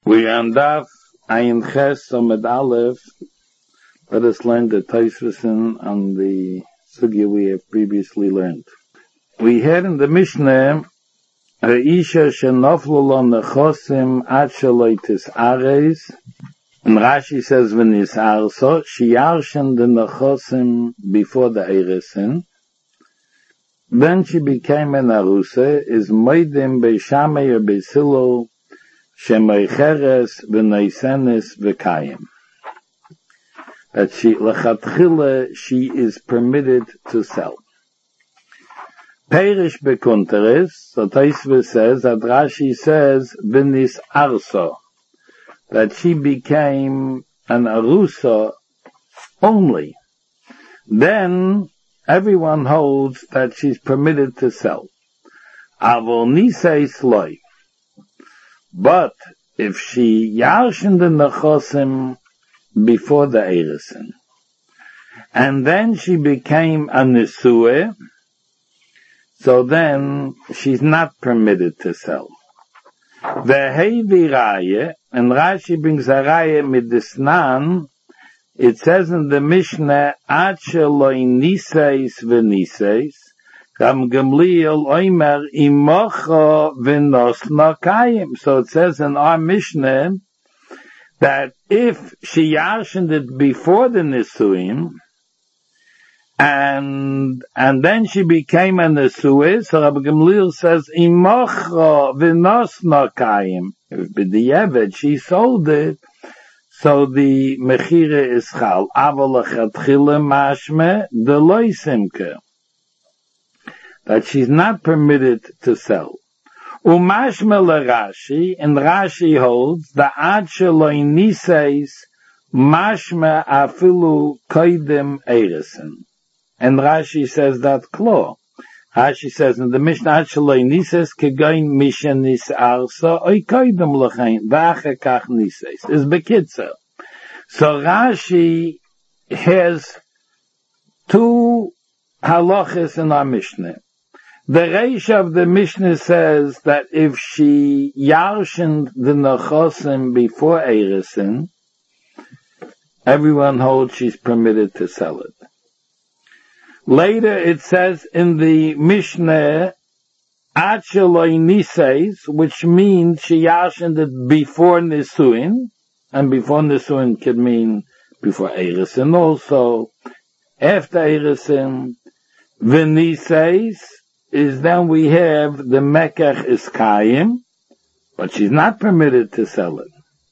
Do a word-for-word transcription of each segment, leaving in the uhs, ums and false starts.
We on Daf Ayin Ches Amud Aleph. Let us learn the Tosfos on the sugya we have previously learned. We had in the Mishnah Ha'isha shenoflu lo nechosim ad shelo tis'ares, and Rashi says v'nis'arso she yarshen the nechosim before the eresin. Then she became an arusa, is moedim beishamei or beisilo shemeicheres v'neisenes v'kayim. That she, lechatchila, she is permitted to sell. Perish bekunteres, so Tosfos says, that Rashi says, v'nis arso, that she became an arusa only. Then, everyone holds that she's permitted to sell. Avol nisei sloi. But, if she yarshen the nechosim before the eresin, and then she became a nesue, so then she's not permitted to sell. Ve'hevi raya, and Rashi brings a raya midisnan. It says in the Mishnah, ad sheloi niseis v'niseis, Ram Gamliel oimer imocha v'nosna kayim. So it says in our Mishnah that if she yarshened it before the nisuim, and and then she became a nesue, so Rabbi Gamliel says imocha v'nosna kayim. If b'diavad she sold it, so the mechira is chal. Aval lechatchila mashme deloi simke, that she's not permitted to sell. Umashme leRashi, and Rashi holds the ad sheloi niseis mashme afilu koidim eresin. And Rashi says that klo. Rashi says in the Mishnah, ad sheloi niseis kegoin mishen nis'arsa oy koidim lechein v'acher kach niseis. Is bekitzer. So Rashi has two halachas in our Mishnah. The Reish of the Mishnah says that if she yarshened the nechosim before eresin, everyone holds she's permitted to sell it. Later it says in the Mishnah, ad sheloi niseis, which means she yarshened it before nisuin, and before nisuin could mean before eresin also, after eresin, v'niseis, is then we have the mekach is kayim, but she's not permitted to sell it.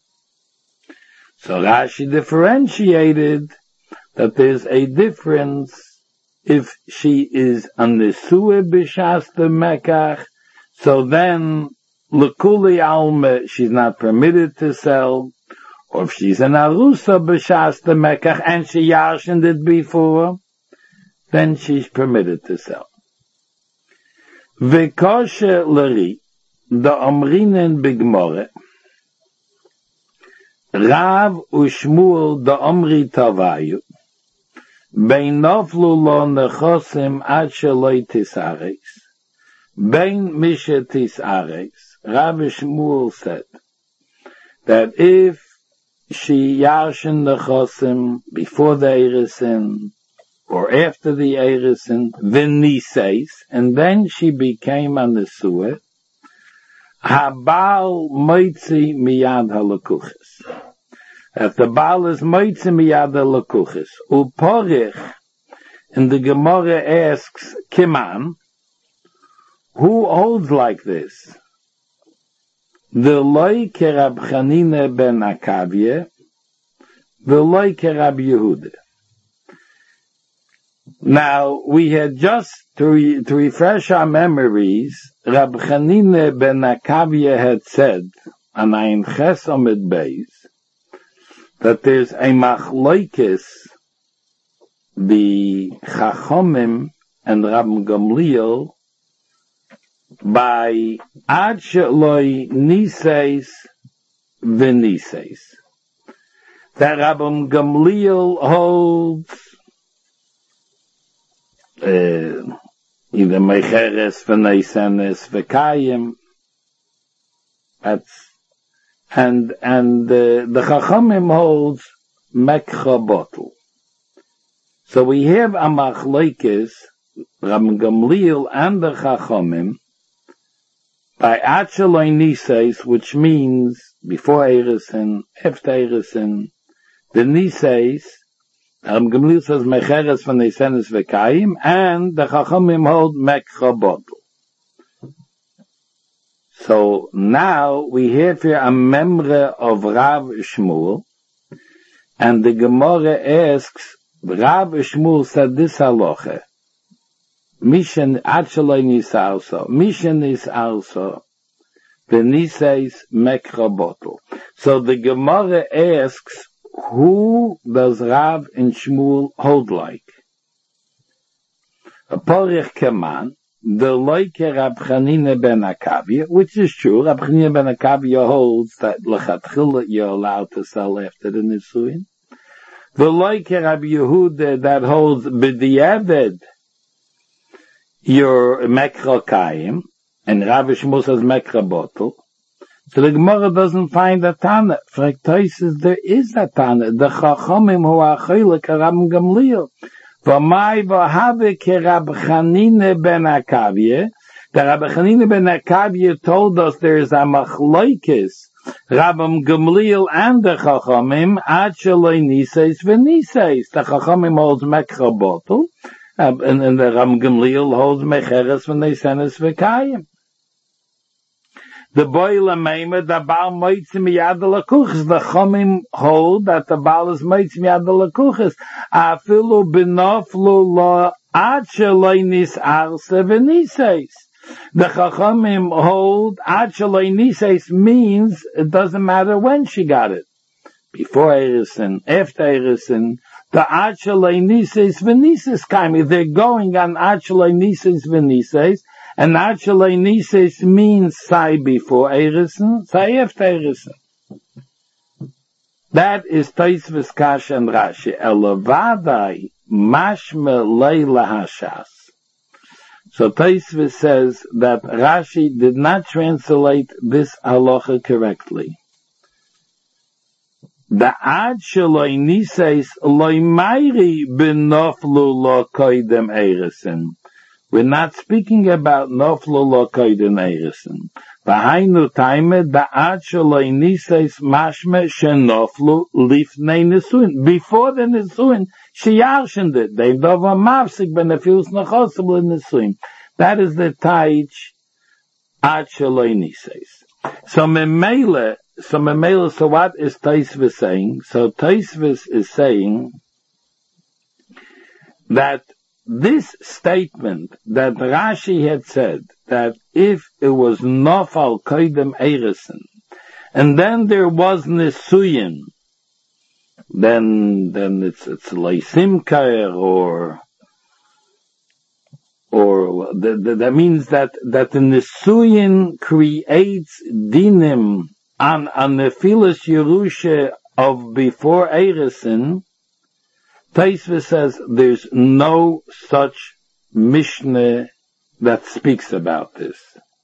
So Rashi differentiated that there's a difference if she is a nesue b'shas the mekach, so then l'kuli alma she's not permitted to sell, or if she's an arusa b'shas the mekach and she yarshened it before, then she's permitted to sell. V'koshe l'ri, the omrinen b'gmore, Rav u'Shmuel the omri tavayu, bein noflu lo nechosim ad sheloi tisares, bein mishe tisares. Rav Shmuel said that if she yarshen nechosim before the eresin, or after the eresin, v'niseis, and then she became a nesue, habal moitzi miyad halakuches. If the baal is moitzi miyad halakuches, uporich, and the Gemara asks, kiman, who holds like this? The loy kerab Chanina ben Akavye, the loy kerab Yehuda. Now, we had just, to, re, to refresh our memories, Rab Chanina ben Akavya had said, on Ayin Ches Amud Beis, that there's a machloikis, the Chachomim and Rab Gamliel, by ad sheloi niseis v'niseis. That Rab Gamliel holds Uh, either Mecheres v'Neisenes v'Kayim. That's and and uh, the Chachamim holds mekcha bottle. So we have a machlekes, Rabbi Gamliel and the Chachamim, by Acheloi Nises, which means before Eresin, after Eresin, the Nises, Rabbi Gamliel says Mecheres von Eisenes Vekayim, and the Chachamim hold Mekcha bottle. So now we have here a memra of Rav Shmuel, and the Gemara asks, Rav Shmuel said this halacha, Mishen Acheloi Nisarso, Mishen is also the Nises Mekcha bottle. So the Gemara asks, who does Rav and Shmuel hold like? A Porich Keman, the like Rab Chanina ben Akavia, which is true. Rab Chanina ben Akavia holds that lechatchila you're allowed to sell after the Nisuin. The like Rab Yehuda that holds b'diavad your mekra kayim, and Rav Shmuel says mekra bottle. So the Gemara doesn't find a Tana. Fragt says there is a Tana. The Chachamim who are chaylik Rab Gamliel. V'mai v'have ke Rab Chanina ben Akavia. The Rab Chanina ben Akavia told us there is a machlokes Rab Gamliel and the Chachamim ad sheloi nises v'nises. The Chachamim holds mekra bottle, and, and the Rab Gamliel holds mecheres v'neisenes v'kayim. The boil a meimer, the Baal moitzim yad lakuchas. The Chachamim hold that the Baal is moitzim yad lakuchas. Afilu benoflu lo ad sheloi nis arse v'nises. The Chachamim hold ad sheloi nises means it doesn't matter when she got it. Before Eresin, after Eresin, the ad sheloi nises v'nises kaimi. They're going on ad sheloi nises v'nises. And actually, Nises means say before Eresin, say after Eresin. That is Tosfos Kash and Rashi. Elavadai mashme leila hashas. So Tosfos says that Rashi did not translate this halacha correctly. The ad sheloi Nises loy mayri benoflu lo koidem Eresin. We're not speaking about noflu lo koidem Eresin. V'hainu taime da'ad sheloi nises mashme shenoflu lifnei nisuin. Before the nisuin, she yarshened it. They dova mafsik benefilus nechosel in nisuin. That is the taich ad sheloi nises. So memele, so memele, so what is Tosfos saying? So Tosfos is saying that this statement that Rashi had said that if it was nofal koidem Eresin, and then there was nisuyin, then then it's it's leisimkair or or the, the, that means that that the nisuyin creates dinim on on the nefilas Yerusha of before Eresin. Tosfos says there's no such Mishnah that speaks about this.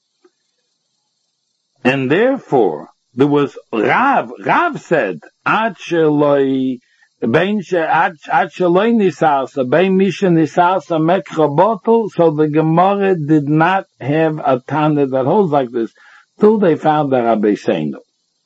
And therefore, there was Rav, Rav said, Ad sheloi, bein she, ad sheloi nisarsa, bein misha nisarsa mekcha bottle, so the Gemara did not have a Tana that holds like this, till they found the Rabbi Seinu.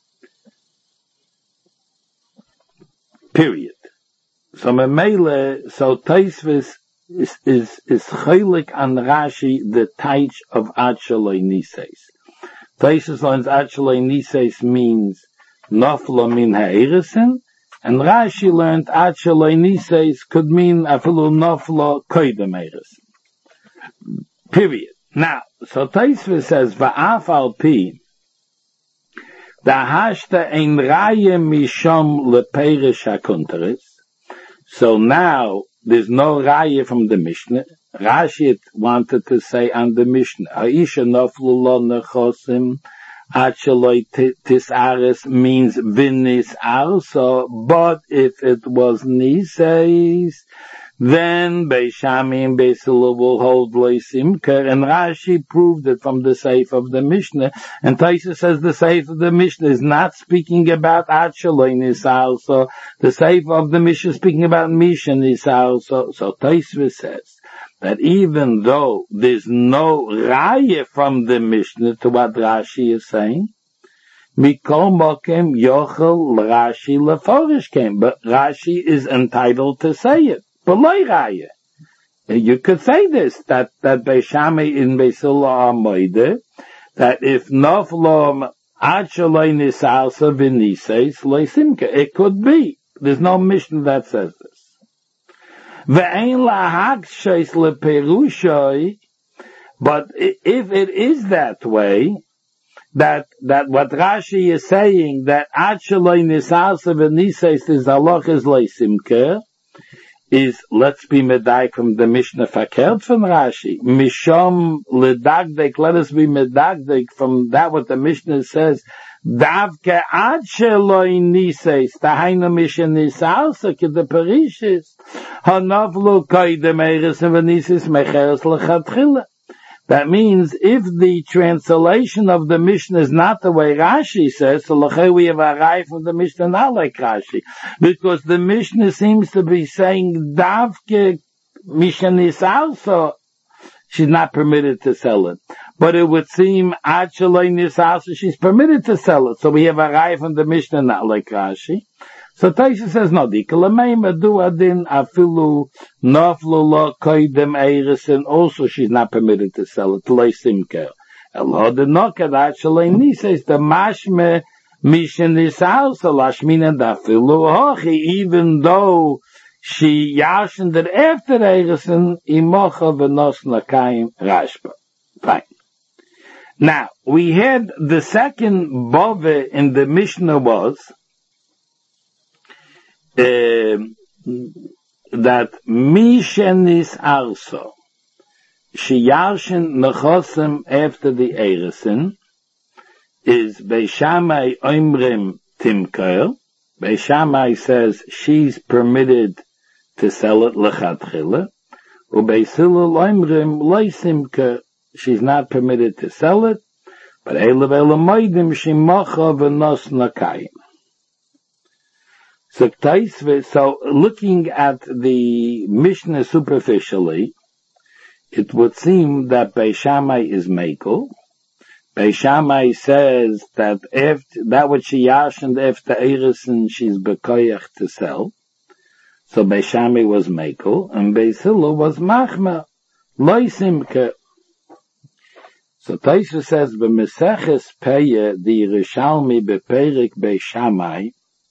Period. So Memele, so Tosfos is, is, is chaylik on Rashi, the taich of ad sheloi nises. Tosfos learns ad sheloi nises means nofla min ha'eresin, and Rashi learned ad sheloi nises could mean afilu nofla koidem eresin. Period. Now, so Tosfos says, va'af al pi, da'hashta ein raya mishom leperish hakunteres. So now, there's no raya from the Mishnah. Rashi wanted to say on the Mishnah, Ha'isha noflu lo nechosim, ad sheloi tisares means vinis arso, but if it was nises, then Beis Shammai and Beis Hillel will hold Leisimka, and Rashi proved it from the Seif of the Mishnah, and Taisa says the Seif of the Mishnah is not speaking about Achaloi Nisal, so the Seif of the Mishnah is speaking about Misha Nisal, so, so Taisa says that even though there's no Raya from the Mishnah to what Rashi is saying, Mikol Mokem Yochel Rashi Leforish came, but Rashi is entitled to say it. Raya. You could say this, that, that Beis Shammai in Beis Hillel are moide, that if Noflom Achaloi Nisalsa V'Niseis Leisimka, it could be. There's no Mishnah that says this. Ve'ein lahakshes leperushoi, but if it is that way, that, that what Rashi is saying, that Achaloi Nisalsa V'Niseis is halachas Leisimka, is, let's be medayik from the Mishnah fakert from Rashi. Mishom ledagdek, let us be medagdek from that what the Mishnah says. Davke ad sheloi niseis, tahainu Mishnah nisalsa ke the perishis, hanavlu koidem eres v'nisis mecheres lechatchila. That means if the translation of the Mishnah is not the way Rashi says, so we have a rai from the Mishnah not like Rashi. Because the Mishnah seems to be saying, Davke Mishnah Nisal, so she's not permitted to sell it. But it would seem, Achaloi Nisal, so she's permitted to sell it. So we have a rai from the Mishnah not like Rashi. So Taisha says, no, di kalameim adu adin afilu naflu lo koidem eiris, and also she's not permitted to sell it, lei simker. Elo de nokad actually nises, the mashme mishen nisal, so lashmina da afilu hochi, even though she yashened it after eirisen, imocha v'nos nakayim rashba. Fine. Now, we had the second bove in the Mishnah was, Uh, that Mishenis also, she yarshen nechosem after the Eresin, is Beis Shammai oimrim timker. Beis Shammai says she's permitted to sell it lechatchila, u Beis Hillel oimrim leisimker, she's not permitted to sell it, but elav elamoidim shimocha v'nos nakayim. So, so looking at the Mishnah superficially, it would seem that Beis Shammai is Mekel. Beis Shammai says that after, that what she yashened after Eirisen, she's bekoyach to sell. So Beis Shammai was Mekel, and Beis Hillel was Machma, Loisimke. So Taisha says, B'meseches Peye, the Yerushalmi beperik Beis Shammai,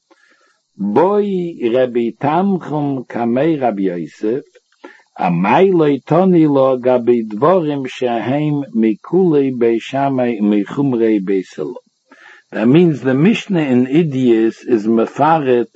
Boy Rabbi Tamchum Kamei Rabbi Yosef, Amai Loitoni Lo Gabi Dvorim Shehem Mikulei Beis Shammai Michumrei Beis Hillel. That means the Mishnah in Idias is mefaret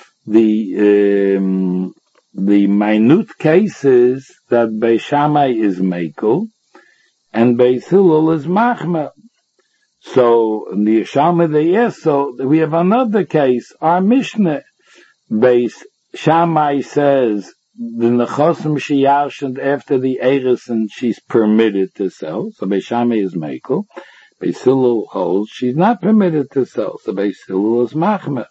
the um, the minute cases that Beis Shammai is Mekel and Beis Hillel is Machma. So, in the Yeshalma they yes, so we have another case. Our Mishnah, Beis Shammai says, the Nechosim Shiyarshend after the Eirisen, she's permitted to sell. So Beis Shammai is Mekel. Beis Hillel holds she's not permitted to sell. So Beis Hillel is Machmer.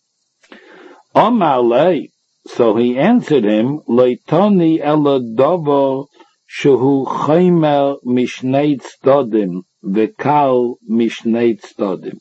Omar lei, so he answered him, Leitoni ela dovo shehu chaymer mishnei tzdodim. V'kal mishnei tzdodim.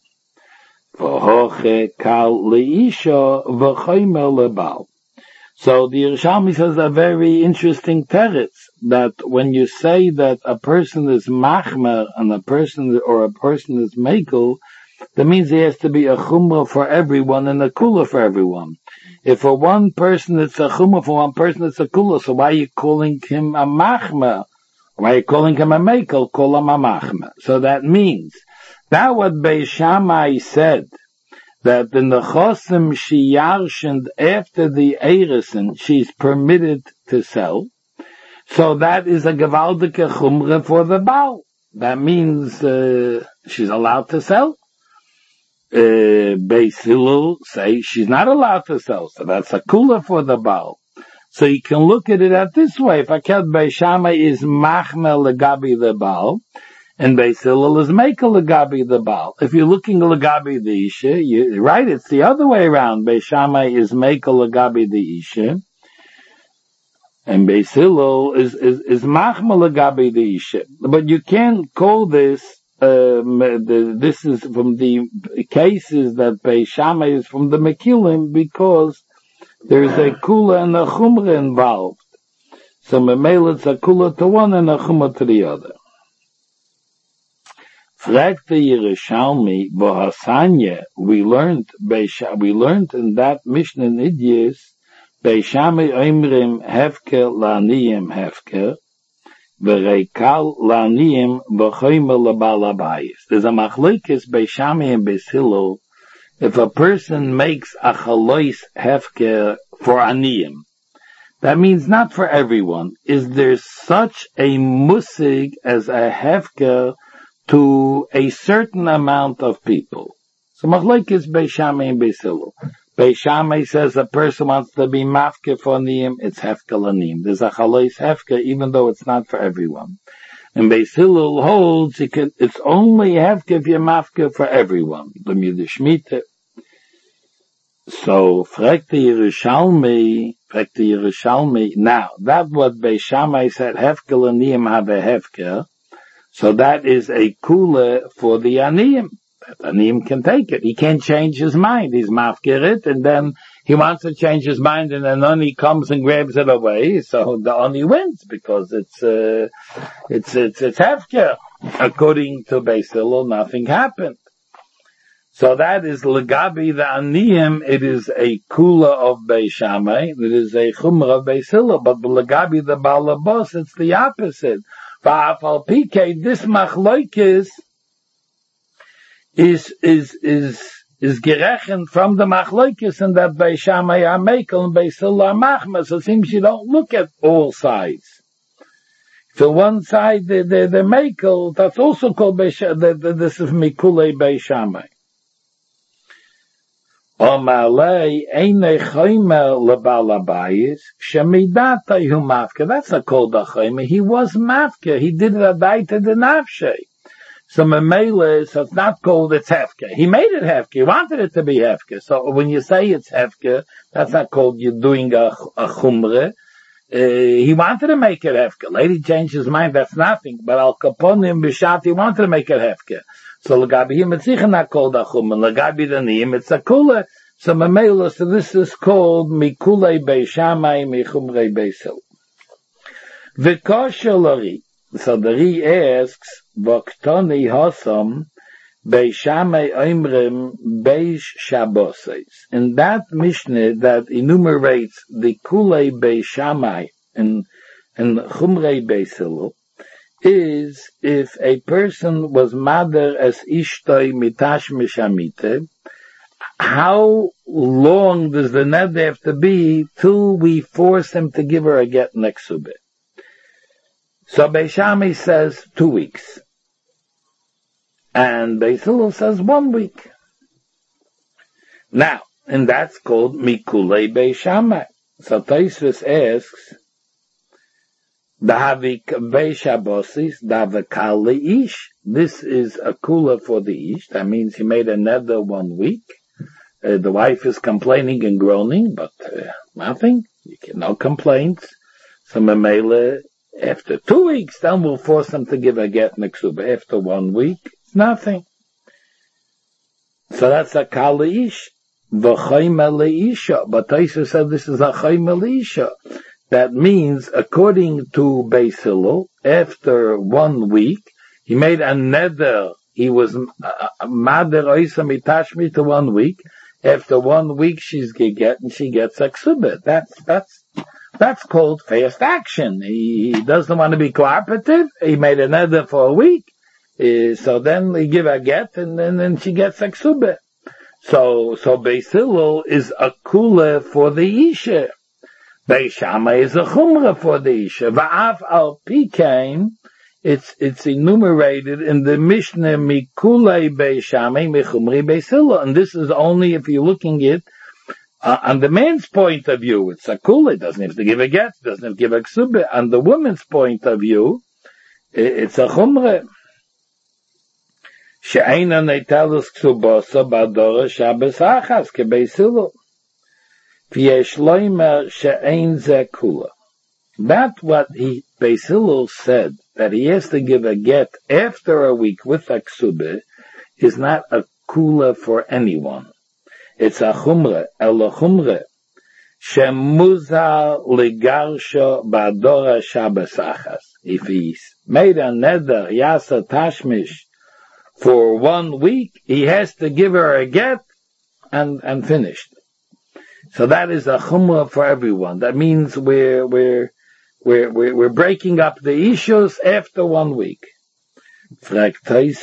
V'hoche kal leisha v'chaymer lebal. So the Yerushalmi says a very interesting teretz, that when you say that a person is machmer and a person or a person is mekel, that means he has to be a chumrah for everyone and a kula for everyone. If for one person it's a chumrah, for one person it's a kula, so why are you calling him a machmer? Why are you calling him a mekel? Call him a machmer. So that means that what Beis Shammai said, that the nechosim she yarshened after the eirisen, she's permitted to sell. So that is a gewaldike chumre for the Baal. That means uh, she's allowed to sell. Uh, Beis Hillel say she's not allowed to sell. So that's a kula for the Baal. So you can look at it at this way. If Akel Beis Shammai is machmel legabi the Baal, and Beis Hillel is mekel legabi the Baal. If you're looking legabi the Isha, you're right, it's the other way around. Beis Shammai is mekel legabi the Isha, and Beis Hillel is, is, is machmel legabi the Isha. But you can't call this, um, the, this is from the cases that Beis Shammai is from the Mekilim, because there is a kula and a chumra involved. So memela it's a kula to one and a chumra to the other. Fragt the Yerushalmi bohasanya, we learned we learned in that Mishnah in Idyes, Beis Shammai oimrim hefker la'aniyim hefker, v'reikal la'aniyim v'choymer lebal habayis. There's a machlokes Beis Shammai and Beis Hillel. If a person makes a chalois hefker for aniyim, that means not for everyone. Is there such a musig as a hefker to a certain amount of people? So machlokes Beis Shammai and Beis Hillel. Beis Shammai says a person wants to be mafker for aniyim, it's hefker l'aniyim. There's a chalois hefker even though it's not for everyone. And Beis Hillel holds it can, it's only hefker if you're mafker for everyone. The Midashmita. So, fragt the Yerushalmi, fragt the Yerushalmi, now, that what Beis Shammai said, hefker l'aniyim have a hefker, so that is a kula for the aniyim. That aniyim can take it. He can't change his mind. He's mafker it, and then he wants to change his mind, and then Ani comes and grabs it away, so the Ani wins, because it's, uh, it's, it's, it's hefker. According to Beis Hillel, nothing happened. So that is legabi the aniyim, it is a kula of Beis Shammai, it is a chumra of Beis Hillel, but the legabi the balabos, it's the opposite. Va'afal pike, this machlokes is, is, is, is gerechen from the machlokes, and that Beis Shammai are mekel and Beis Hillel are machmas. So it seems you don't look at all sides. So one side, the, the, the mekel, that's also called Beis Shammai, this is mikulei Beis Shammai. Omalei eine choymer lebal habayis shemidata hu mafke. That's not called a choymer. He was mafke. He did it adaita de nafshe. So memela, so it's not called it's hefke. He made it hefke. He wanted it to be hefke. So when you say it's hefke, that's not called you're doing a, a chumre. Uh, he wanted to make it hefke. Later changed his mind. That's nothing. But al kaponim b'shat, he wanted to make it hefke. So legabi him it's not called a chum, and legabi the niyim it's a kula. So memela, so this is called mikulei Beis Shammai michumrei Beis Hillel. V'kosher lari. So the Ri asks, v'ktoni hosam Beis Shammai oimrim Beis Shabboses. In that Mishnah that enumerates the kulei Beis Shammai and and chumrei Beis Hillel, is if a person was mother as ishtoi mitash mishamite, how long does the neder have to be till we force him to give her a get nexube? So Beis Shammai says two weeks. And Beis Hillel says one week. Now, and that's called mikulei Beis Shammai. So Tosfos asks, Dahavik Beis Shabbosis, Davakal Leish. This is a kula for the ish. That means he made a neder one week. Uh, the wife is complaining and groaning, but uh, nothing. You get no complaints. So memele, after two weeks, then we'll force them to give a get neksuba. After one week, it's nothing. So that's a kal leish. V'chayma leisha. But Tosfos said this is a chayma leisha. That means, according to Beis Hillel, after one week, he made a neder. He was mader oisa mitashmi to one week. After one week, she's get and she gets a ksubah. That's that's that's called fast action. He, he doesn't want to be cooperative. He made a neder for a week, uh, so then they give a get, and then and she gets a ksubah. So so Beis Hillel is a kula for the isha. Beis Shammai is a chumra for the isha. Va'af al pikein, it's it's enumerated in the Mishnah mikulei Beis Shammai michumri Beis Hillel, and this is only if you're looking at Uh, on the man's point of view, it's a kula. It doesn't have to give a get. It doesn't have to give a ksubah. On the woman's point of view, it's a chumre. She'eina netalus ksubasa ba'dora Shabbos achas kebeisilu. V'yesh loimer she'ein ze kula. That's what he, Beis Hillel said, that he has to give a get after a week with a ksubah, is not a kula for anyone. It's a chumre, el chumre, shemuzal ligarsho ba'dora Shabbos achas. If he's made a neder, yasa tashmish, for one week, he has to give her a get, and, and finished. So that is a chumrah for everyone. That means we're, we're, we're, we're, we're breaking up the issues after one week. She wants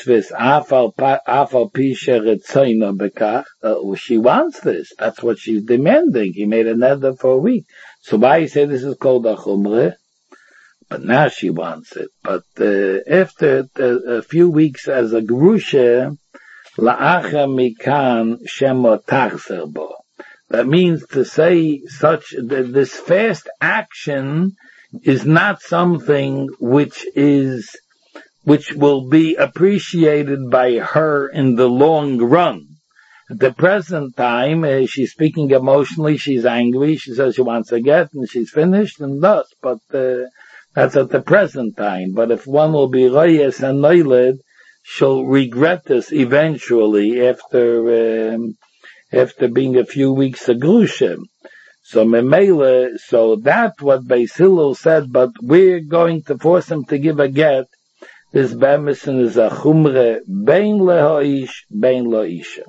this. That's what she's demanding. He made a neder for a week. So why you say this is called a chumrah? But now she wants it. But uh, after uh, a few weeks as a grusha, la'acha mikan shemo tachzer bo. That means to say such, that this fast action is not something which is, which will be appreciated by her in the long run. At the present time, uh, she's speaking emotionally, she's angry, she says she wants to get, and she's finished, and thus, but, uh, that's at the present time. But if one will be royes and noiled, she'll regret this eventually after, um, after being a few weeks a grusha. So memele, so that's what Beis Hillel said, but we're going to force him to give a get. This bemison is a chumre bein lehoish, bein loisha.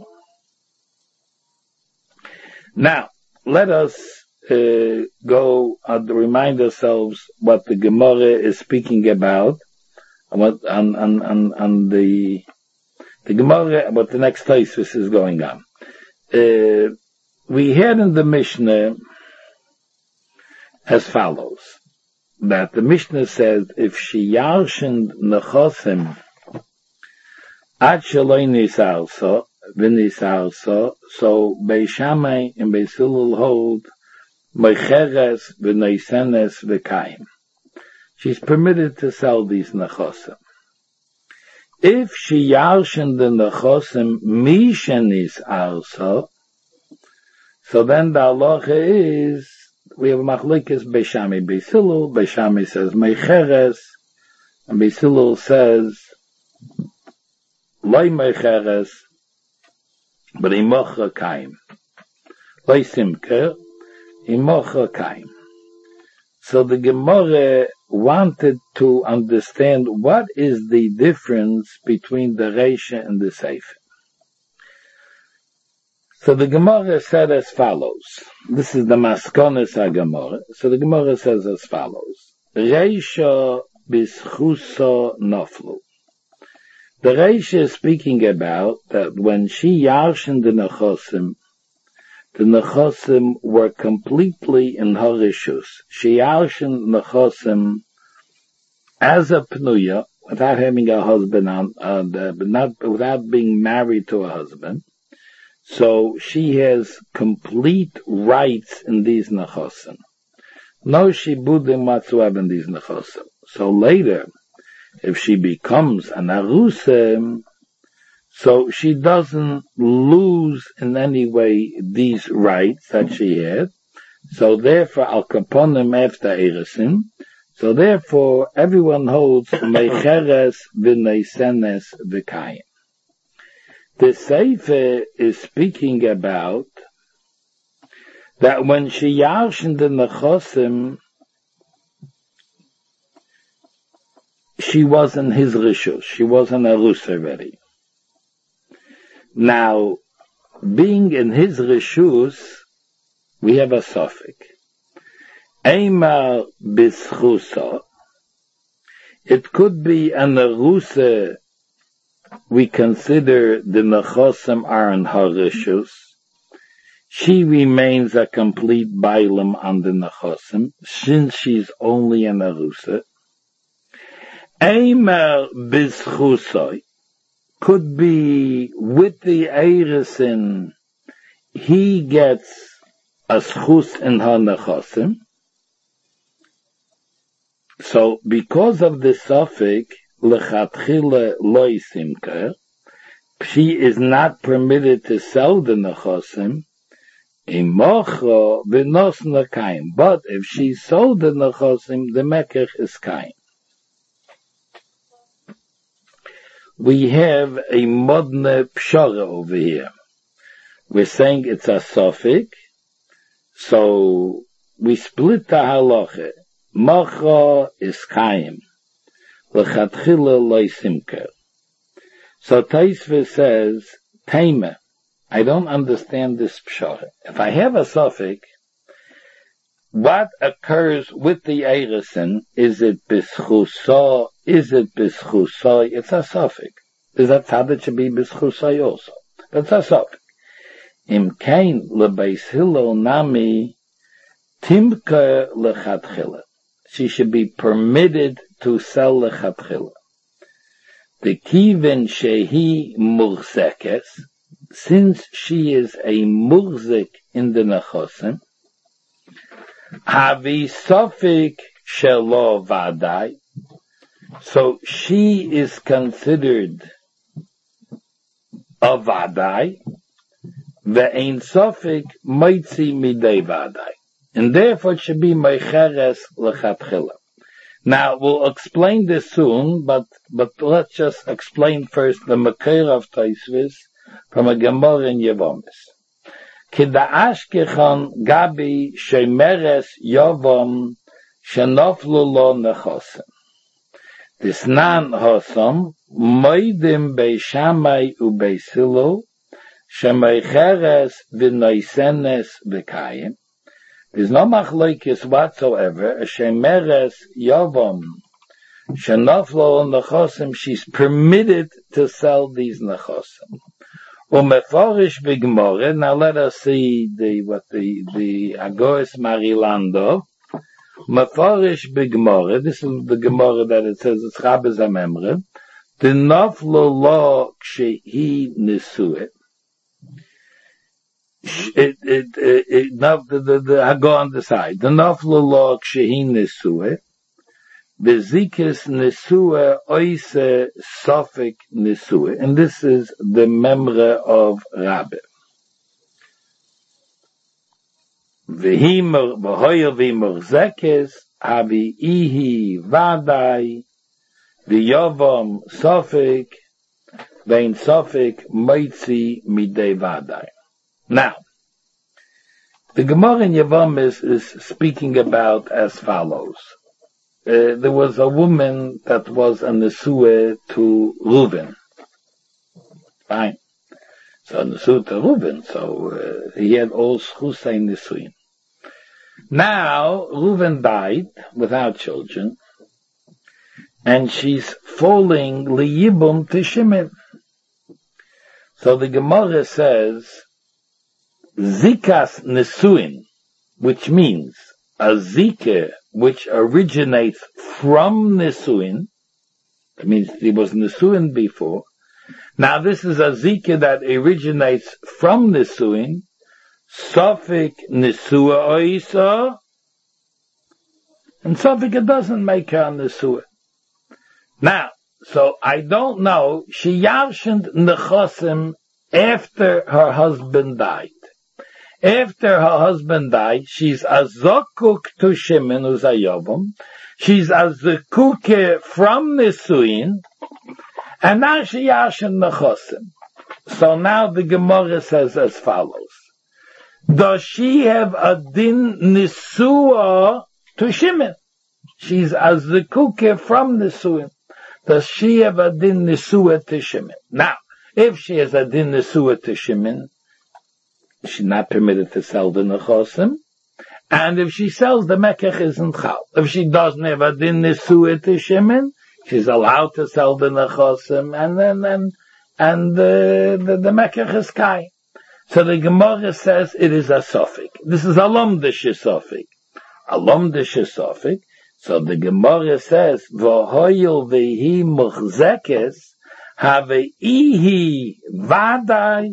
Now, let us uh, go and remind ourselves what the Gemara is speaking about, and what on on on, on the the Gemara, what the next place this is going on. Uh, we had in the Mishnah as follows, that the Mishnah says, if she yarshened nechosim ad sheloi nisarso, v'nisarso, so Beis Shammai and Beis Hillel hold mecheres v'neisenes v'kaim. She's permitted to sell these nechosim. If she yarshened the nechosim mishenis arso, so then the halacha is, we have a machlokes Beis Shammai, Beis Hillel. Beis Shammai says meicheres, and Beis Hillel says loy meicheres, but imocha kaim. Loy simker, imocha kaim. So the Gemara wanted to understand what is the difference between the Reisha and the Sefer. So the Gemara said as follows. This is the Maskonis HaGemara. So the Gemara says as follows. Reisha bischuso noflu. The Reisha is speaking about that when she yarshened the Nechosim, the Nechosim were completely in her rishus. She yarshened Nechosim as a pnuya, without having a husband on, uh, the, not, without being married to a husband. So she has complete rights in these nechosim. No shibudim whatsoever in these nechosim. So later, if she becomes an arusa, so she doesn't lose in any way these rights that she had. So therefore, al kaponim after erisin. So therefore, everyone holds meicheres v'neisenes v'kayim. The Sefer is speaking about that when she yarshened the nechosim, she was in his rishus. She was in a rus already. Now, being in his rishus, we have a suffix. Eimar bischusa. It could be an arusa. We consider the nechosim are in her rishus. She remains a complete bailam on the nechosim, since she's only an arusa. Eimer bischusoi could be with the erisin, he gets a schus in her nechosim. So, because of the suffix, lechatchile loy simker, she is not permitted to sell the nechosim, imocho v'nos nakaim. But if she sold the nechosim, the mekech is kaim. We have a modne pshara over here. We're saying it's a suffix, so we split the halacha. Mocho is kaim. L'chatchila loy simker. So Taisva says, Taima, I don't understand this pshara. If I have a suffix, what occurs with the eiresen? Is it bischusa? Is it bischusa? It's a suffix. Is that how it should be bischusa also? That's a suffix. Im kain lebeis hillel nami timka lechatchila. She should be permitted to sell lechatchila. The kivin shehi murzekes, since she is a murzik in the nechosim, havi sofik shelo vadai, so she is considered a vadai, ve'ein sofik moitzi midei vadai, and therefore it should be meicheres lechatchila. Now, we'll explain this soon, but, but let's just explain first the Makir of Taisvis from a Gemara in Yevomis. Kida'ashkechon gabi shemeres yovom shenoflu lo nechosim. Disnan hosom moidim beishamai ubeisilu shemeicheres v'noisenes v'kayim. There's no machlokes whatsoever. A shemeres yavom shenaflo nechosim. She's permitted to sell these nechosim. Umeforish b'gemara. Now let us see the what the the Agoras Marilando. Meforish b'gemara. This is the Gemara that it says it's Chabez Amemre. The naflo lo kshehi nisuet. It, it, it, it, now the, the, the, I go on the side. The naflo lo kshehi nisue, bezikis nisue oise sofik nisue. And this is the memre of Rabbi. V'himor, v'hoyer v'himor zekis, havi ihi vadai, v'yovom sofik, v'ein sofik moitzi midei vadai. Now, the Gemara in Yevomis is speaking about as follows. Uh, there was a woman that was a Nesue to Reuven. Fine. So Nesue to Reuven, so uh, he had all Schusay Nesuin. Now, Reuven died without children, and she's falling liyibum to Shimon. So the Gemara says, Zikas Nesuin, which means a Zika which originates from Nesuin, that means there was Nesuin before. Now this is a Zika that originates from Nesuin, Sofik Nesua Oisa, and Sofik it doesn't make her Nesua. Now, so I don't know, she yarshened Nechosim after her husband died. After her husband died, she's a zokuk to Shimon, who's a Yovam. She's a zekuke from Nisuin, and now she yashin nechosim. So now the Gemara says as follows. Does she have a din nisua to Shimon? She's a zekuke from Nisuin. Does she have a din nisua to Shimon? Now, if she has a din nisua to Shimon, she's not permitted to sell the nechosim, and if she sells, the mekech isn't chal. If she doesn't have a din nisua to Shimon, she's allowed to sell the nechosim, and then and and the the, the mekech is kai. So the Gemara says it is a sofik. This is a lomdish sofik, a lomdish sofik. So the Gemara says v'hoyil v'hi muchzekes have ihi vadai.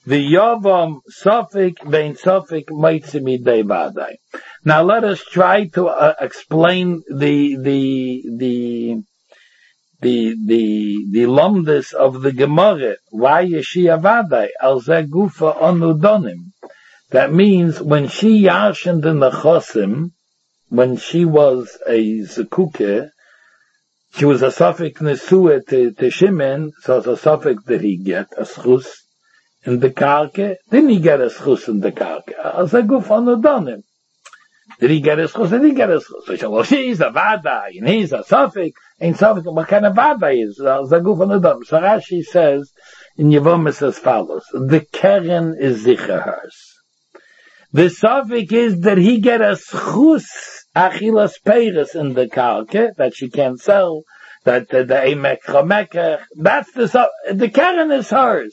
the Yavam Sofik Vein Sofik Moitzi Midei Vadai. Now let us try to uh, explain the the the the the the lumdus of the Gemara. Why is she Avadai al Zegufa Onudonim? That means when she yashened in the Chosim, when she was a Zekuke, she was a Sofik Nesua to, to Shimon, so it's a Sofik that he get a schus in the karke. Didn't he get a schus in the karke? As a guf on the donim. Did he get a schus? Did he get a schus? So he said, well, she's a vada, and he's a Sofik. Ain't Sofik, what kind of vada is? As a guf on the donim. So Rashi says, in Yevomis as follows, the Keren is zicher hers. The Sofik is that he get a schus achilas peiris in the karke, that she can't sell, that the emek chomeker, that's the, the Keren is hers.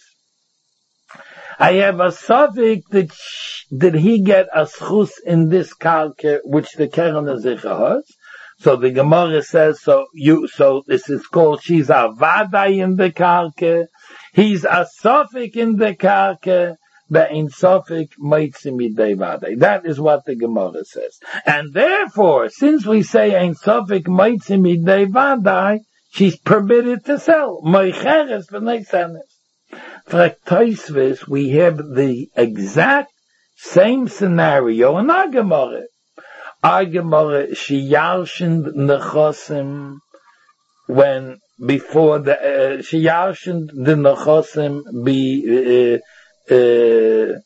I have a Sofik that, did he get a schus in this karke, which the Keren is hers? So the Gemara says, so you, so this is called, she's a vadai in the karke, he's a Sofik in the karke, Be'in Sofik Moitzi Midei Vadai. That is what the Gemara says. And therefore, since we say Ein Sofik Moitzi Midei Vadai, she's permitted to sell. Moicheres v'nei senes. For Tosfos, we have the exact same scenario in our Gemara. Our Gemara, she yarshened nechosim when, before the, uh, she yarshened the nechosim be, uh, Uh,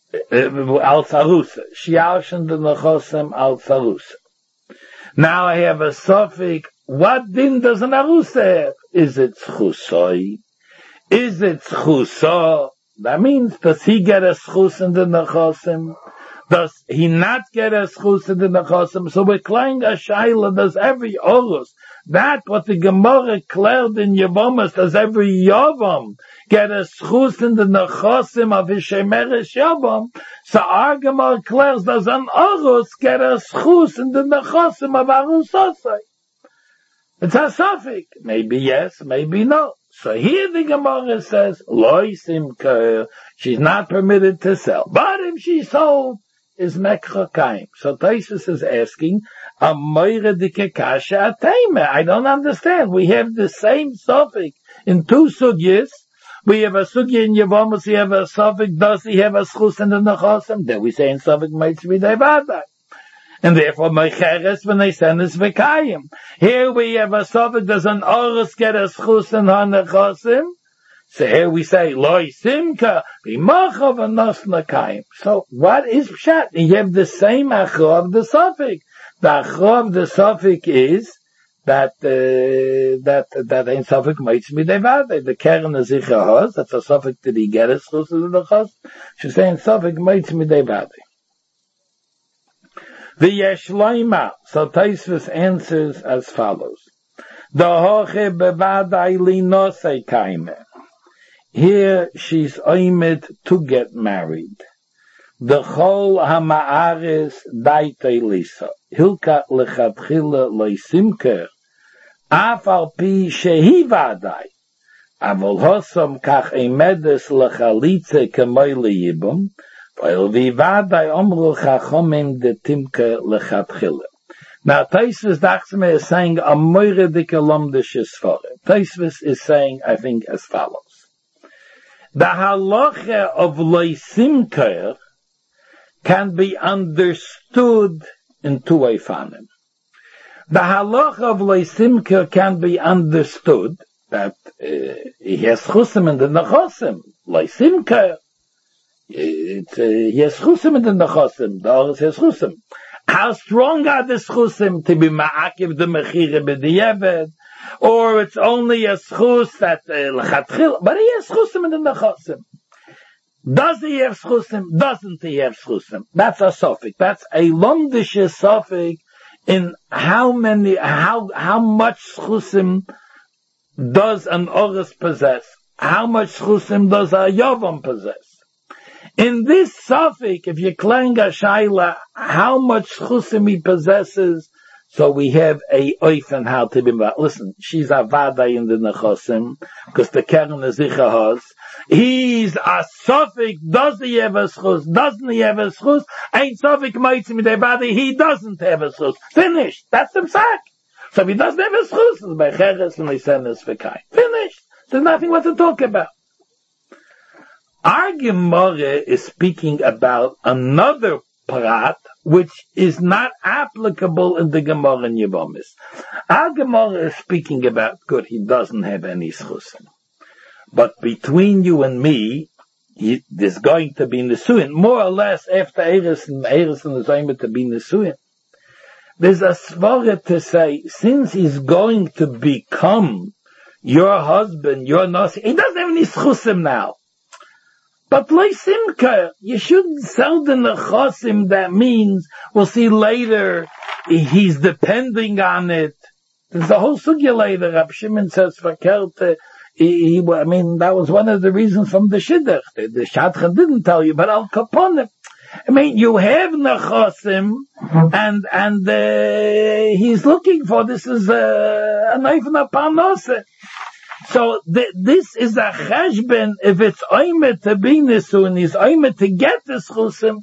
al Sarusa. She yarshened the Nechosem al Sarusa. Now I have a Sofik. What din does an Arusa have? Is it Schusoi? Is it Schuso? That means, does he get a Schus in the Nechosem? Does he not get a Schus in the Nechosem? So we're playing a Shaila, does every Orus, that what the Gemara declared in Yevomis, does every Yavam get a schus in the nechosim of his shemeres yavam? So our Gemara declares, does an Orus get a schus in the nechosim of Arusosai? It's a Sofik. Maybe yes, maybe no. So here the Gemara says, Loi simker, she's not permitted to sell. But if she sold, is mekchakaim. So Tosfos is asking, a moire dike kasha atayme. I don't understand. We have the same Sofik in two sugyas. We have a sugya in Yevomis, we have a Sofik, does he have a schus in the nechosim? Then we say in Sofik might be devada. And therefore, Meicheres v'nei senes v'kayim. Here we have a Sofik, does an Orus get a schus in her nechosim? So here we say, Loi simka, b'machav v'nos nekayim. So what is pshat? You have the same achor of the Sofik. The achor of the Sofik is that, uh, that, that ein Sofik might be devada. The Keren is zicher hers, that's a Sofik that he get a schus in the nechosim. She's saying Sofik might be devada. The Yeshloima, so Tosfos answers as follows. The hoche bevadai linosei kaime. Here she's oimed to get married. The chol hamaares daitei lisa. Hilka lechatchila leisimker. Af al pi shehi vadai. Avol hosam kach emedes lechalitze kemoi liyibum. Weil wie vadai omru chachomim de timke lechatchila. Now Tosfos Dachsme is saying a moire dike lomdische sfore. Tosfos is saying, I think, as follows. The halacha of leisimker can be understood in two wayfanim. The halacha of leisimker can be understood that uh, he has chusim in the nechosim. Leisimker, it's, uh, he has chusim in the nechosim. The others has chusim. How strong are the schusim to be ma'akiv the mechire b'di'eved? Or it's only a schus that l'chatchil, but he has schusim in the nechosim. Does he have schusim? Doesn't he have schusim? That's a sofik. That's a lomdische sofik in how many, how, how much schusim does an orus possess? How much schusim does a yavam possess? In this sofik, if you claim a shaila, how much schusim he possesses, So we have a oif and how to be, listen, she's a vada in the nechosim, because the keren is ichahos. He's a sofik, does he have a schus, doesn't he have a schus? Ain't sofik meitzim with a body, he doesn't have a schus. Finished. That's the psak. So if he doesn't have a schus, it's by cheres and lisenes v'kai. Finished. There's nothing what to talk about. Our Gemara is speaking about another prat, which is not applicable in the Gemara in Yevomis. Our Gemara is speaking about, good, he doesn't have any schusim. But between you and me, he, there's going to be Nisuin. More or less, after Eris and Eris and the Zayma to be Nisuin. There's a svara to say, since he's going to become your husband, your nasi, he doesn't have any schusim now. But leisimka, you shouldn't sell the nechosim. That means, we'll see later, he's depending on it. There's a whole sugya later. Rab Shimon says, verkehrt, he, he, I mean, that was one of the reasons from the shidduch. The, the shadchan didn't tell you, but al kaponim. I mean, you have nechosim, and, and, uh, he's looking for, this is, uh, a knife and a parnasa. So th- this is a cheshben. If it's oimet to be nisun, he's oimet to get the schusim.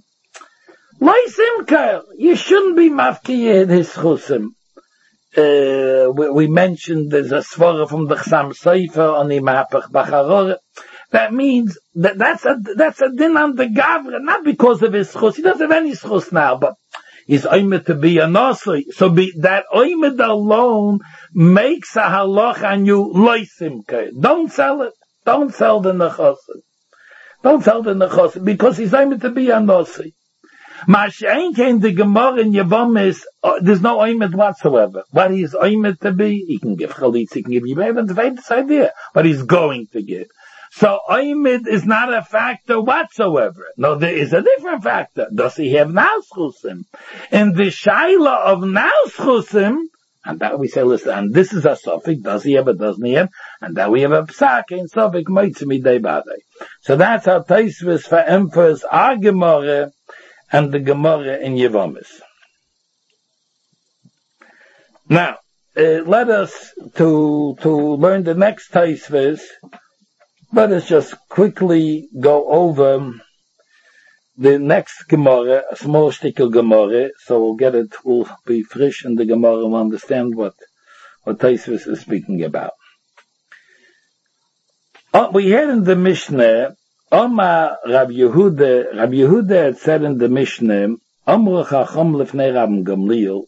Leisimka, you shouldn't be mafkiyeh his schusim. Uh, we, we mentioned there's a svara from the Chsam Sofer on the Mapach Bacharor. That means that that's a that's a din on the gavra, not because of his schus. He doesn't have any schus now, but he's oimed to be a nasi. So be, that oimed alone makes a halach on you loisimke. Don't sell it. Don't sell the nechosim. Don't sell the nechosim because he's oimed to be a nasi. Ma'ashein came the Gemara in Yevomis. Uh, there's no oimed whatsoever. What he's oimed to be, he can give chalitz, he can give you. I haven't debated this idea, but he's going to give. So oimid is not a factor whatsoever. No, there is a different factor. Does he have nauschusim? In the shaila of nauschusim, and that we say, listen, and this is a suffix, does he have or doesn't he have? And that we have a psak in suffix, moitzimi day badei. So that's how Taisvis for emphas our Gemara and the Gemara in Yevomis. Now, uh, let us to, to learn the next Taisvis. Let us just quickly go over the next Gemara, a small stickel Gemara, so we'll get it, we'll be fresh in the Gemara and understand what, what Taisvis is speaking about. Oh, we had in the Mishnah, Oma Rab Yehuda, Rab Yehuda had said in the Mishnah, Omru Chacham lefnei Rab Gamliel,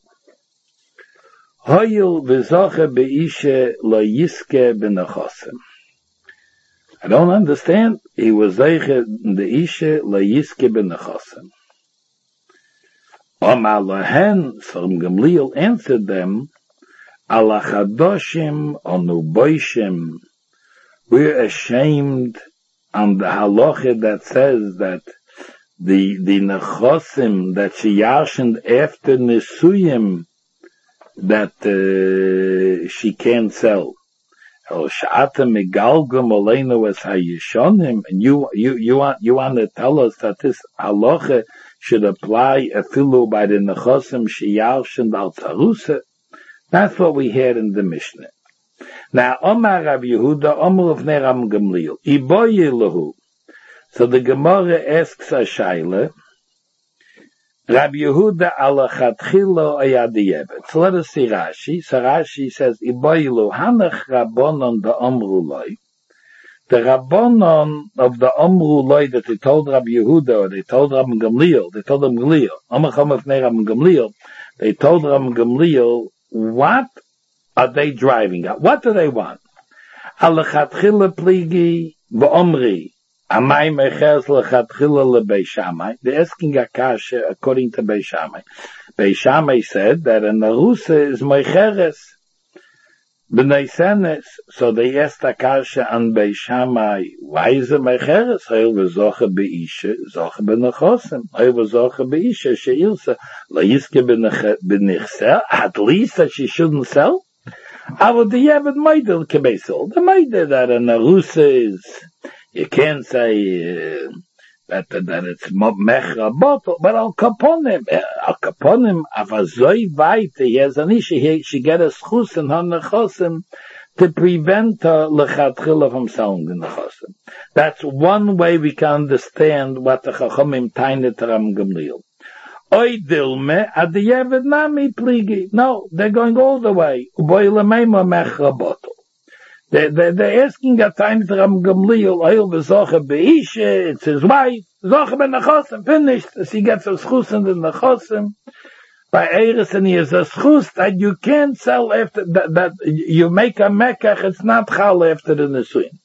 Hoyil v'zoche be'ishe lo yiske b'nechosim. I don't understand. He was zeiche the ishe layiske b'nechosim. Omar lohen, from Gamliel answered them, ala chadoshim onu boishim. We're ashamed on the halacha that says that the the nechosim that she yarshened after nisuyim that uh, she can't sell. El sh'ata megalgam aleinu es hayishonim, and you you you want you want to tell us that this halacha should apply afilu by the nechosim sheyarshin al tarusa. That's what we had in the Mishnah. Now, Omar Rav Yehuda, Omar of Neram Gamliel, iboye lahu. So the Gemara asks a shaila. Rabbi Yehuda alachatchilo ayadiyebet. So let us see Rashi. So Rashi says, Iboilu hanach rabbonon the omruloi. The rabbonon of the omruloi that they told Rabbi Yehuda, or they told Rabbi Gamliel, they told Rabbi Gamliel, Omachom of Rabbi Gamliel, they told Rabbi Gamliel, what are they driving at? What do they want? Alachatchilo pligi ba'omri. Amai meches lechatchila leBei Shammai. They're asking a kasha according to Bei Shammai. Bei Shammai said that a narusa is mecheres b'nei senes. So they asked a kasha on Bei Shammai, why is it mecheres? Hoil v'zoche be'isha, zoche b'nechosim. Hoil v'zoche be'isha, she'ilsa, le'iske b'nechsel, at least that she shouldn't sell. Avo di'yevet meidel kebesel. The meidel that a narusa is, you can't say uh, that that it's mechra bottle, but I'll kaponim. al kaponim, aber so weit, he has an issue, he, she get a schus in her nechosim to prevent her lechatchila from selling the nechosim. That's one way we can understand what the chachomim tained to Ram Gamliel. Oy dilme ad the yevet nami pligi. No, they're going all the way. Uboy lemeima mechrabotel. They, they, they're asking a time to Ram Gamliel, oil v'zoche be'ishe, it's his wife, zoche be'nechosim, finished. As he gets a schus in the nechosim, by Eres, and he has a schus that you can't sell after, that, that you make a mekach, it's not chal after the nesuin.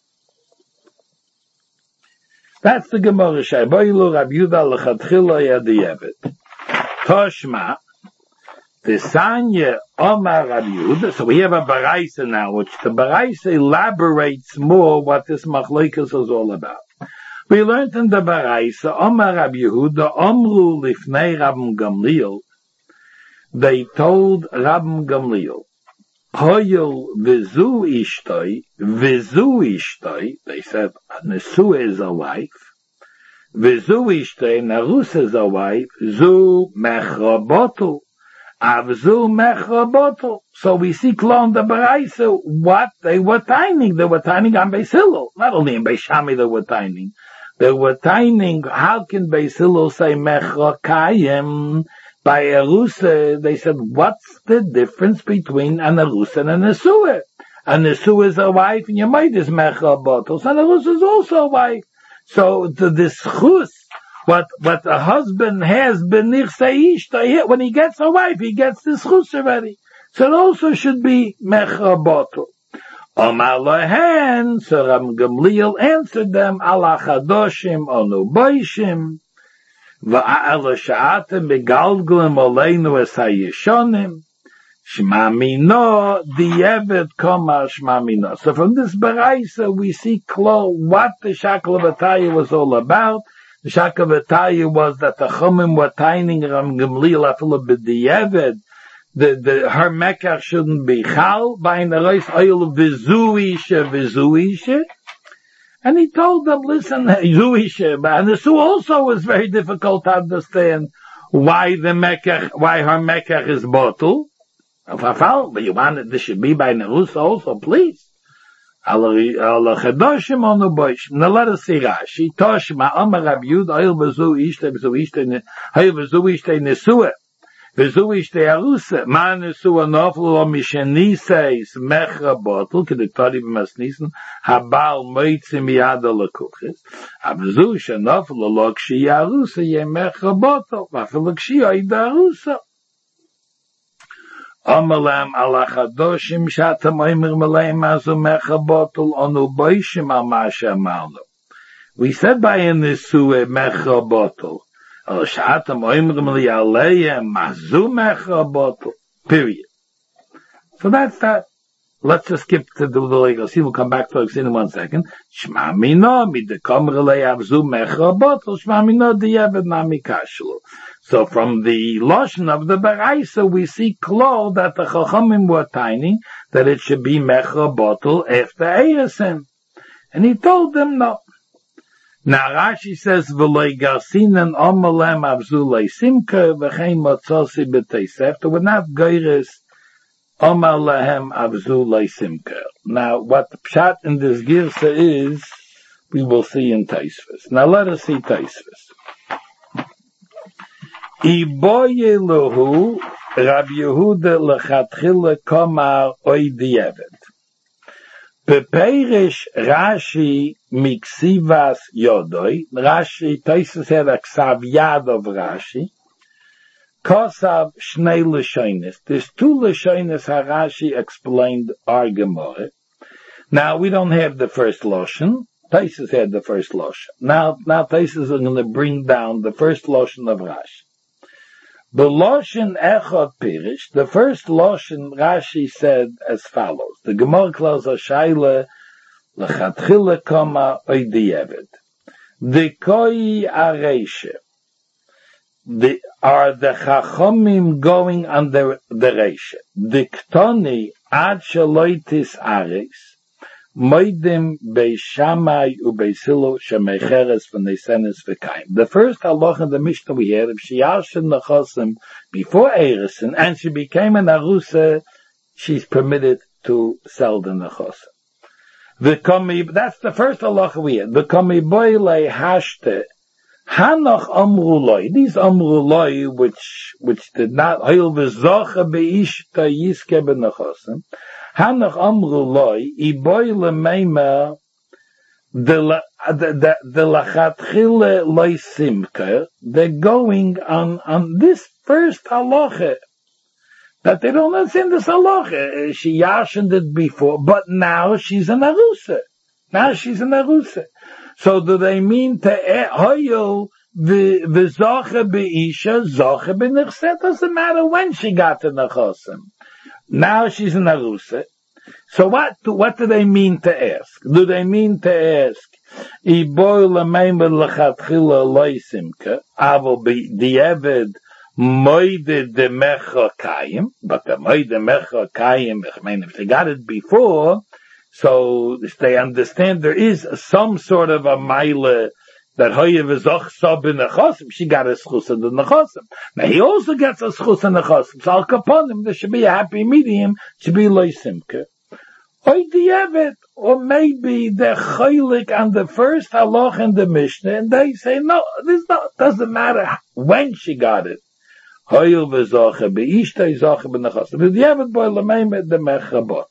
That's the Gemara Shai. Boilu Rab Yudah lechatchila yad yevet. Toshma, the Sanya Omar Rab Yehuda. So we have a Baraisa now, which the Baraisa elaborates more what this Machlokes is all about. We learned in the Baraisa, Omar Rab Yehuda, Omru Lifnei Rab Gamliel. They told Rab Gamliel, Hoyel Vizu Ishtoi, Vizu Ishtoi. They said, Nesu is a wife. Vizu Ishtoi, Narus is a wife. Zu Mechrabotu. Avzu Mechrabotu. So we see Klon the Baraisa, what they were tining. They were tining on Beis Hillel. Not only in Beis Shammai they were tining. They were tining, how can Beis Hillel say Mechrakayim? By Erusa, they said, what's the difference between an Erusa and a Nesua? A Nesua is a wife, and your maid is Mechrabotu. And Erusa is also a wife. So the this chus, what what a husband has benich seish, when he gets a wife, he gets this chus already. So it also should be mechrabotu. Omar lohen, so Ram Gamliel answered them, ala chadoshim onu boishim, va'ala sha'atem begalglim oleinu es hayishonim, Shema Mino, the Eved Koma Shema Mino. So from this Baraisa, we see clear what the Shakel V'Taya was all about. The Shakel V'Taya was that the Chumim were tining Ram Gamliel afilu b'di'eved. The, the, her Mekach shouldn't be Chal, by the Reis Oil V'Zuishe, V'Zuishe. And he told them, listen, Zuishe, and this also was very difficult to understand why the Mekach, why her Mekach is bottled. But you want it, this should be by Nerus also, please. Now let us see Rashi. Toshma, Amar Rab Yud, Oil Bezu Ishte, Bezu Ishte, Oil Bezu Ishte Nesua, Bezu Ishte Arusa, Ma Nesua Noflu, Misheniseis, Mechra Botel, Kedektori B'Masnisen, Habal Moitzim Yada Lekuchis, Abzu Shenoflu, Lokshi Arusa, Ye Mechra Botel, Vafelokshi Oida Arusa. Amalam ala chadoshim shatam oimer malaim azu mechabotul onu boishim al masha malu. We said by in this sue mechabotul. Al shatam oimer malaim azu mechabotul. Period. So that's that. Let's just skip to the legal. See, we'll come back to it in one second. Shma mino mi de komrele avzu mechabotul. Shma mino di yeved nami kashlu. So from the lotion of the Baraisa, we see clear that the Chachamim were tiny, that it should be Mecha bottle after Eresim. And he told them no. Now Rashi says, V'loi garsinan omalem avzulei simka v'chein motzosi b'teisef. There were not goyres omalehem avzulei simka. Now what the pshat in this girsa is, we will see in Taisvis. Now let us see Taisvis. Iboye lohu Rab Yehuda lechatchila komar oidiyeved. Bepeirish Rashi miksivas yodoi. Rashi, Taisus had a ksav yad of Rashi. Kosav shnei l'shoines. There's two l'shoines how Rashi explained our Gemara. Now we don't have the first lotion. Taisus had the first lotion. Now, now Taisus is going to bring down the first lotion of Rashi. The Loshen Echad Pirish, the first Loshen Rashi said as follows. The Gemara closes a Shaila, L'chatchila Koma Oidiyeved. The Koi Areshe. The, are the Chachomim going on the, the Reshe. The Ktoni Ad Shaloitis Ares. Moidim Beishamai Ubeisilu Shemecheres V'Nesenes V'Kaim. The first halacha in the Mishnah we had, if she yashin nechosim before Eresin, and she became an arusa, she's permitted to sell the nechosim. V'komi, that's the first halacha we had. V'komi boile hashte, hanoch amruloi, these amruloi, which, which did not, hoil v'zocha be'ishta yiske b'nechosim, Hanach amruloi, iboyle meima, the the the lachatchile loisimke. They're going on on this first halacha that they don't understand this halacha. She yashened it before, but now she's an arusa. Now she's an arusa. So do they mean to hoyo v'zoche be'isha zoche b'nechset? Doesn't matter when she got to nechosim. Now she's an arusa. So what do, what do they mean to ask? Do they mean to ask, Iboy l'meimed l'chatchila loisimke, avo b'di'eved moide de mecha kayim, but the moide mecha kayim, I mean, if they got it before, so if they understand there is some sort of a mile that hoyev is och sab in nechosim, she got a schus in the nechosim. Now he also gets a schus in the nechosim. So al kaponim, there should be a happy medium, should be loisimke. Oy di'evet, or maybe they're chaylik on the first halach in the Mishnah, and they say, no, this not, doesn't matter when she got it. Hoyel v'zoche be'ishtay zoche b'nechosim. V'di'evet boy l'meimed de mechabotel.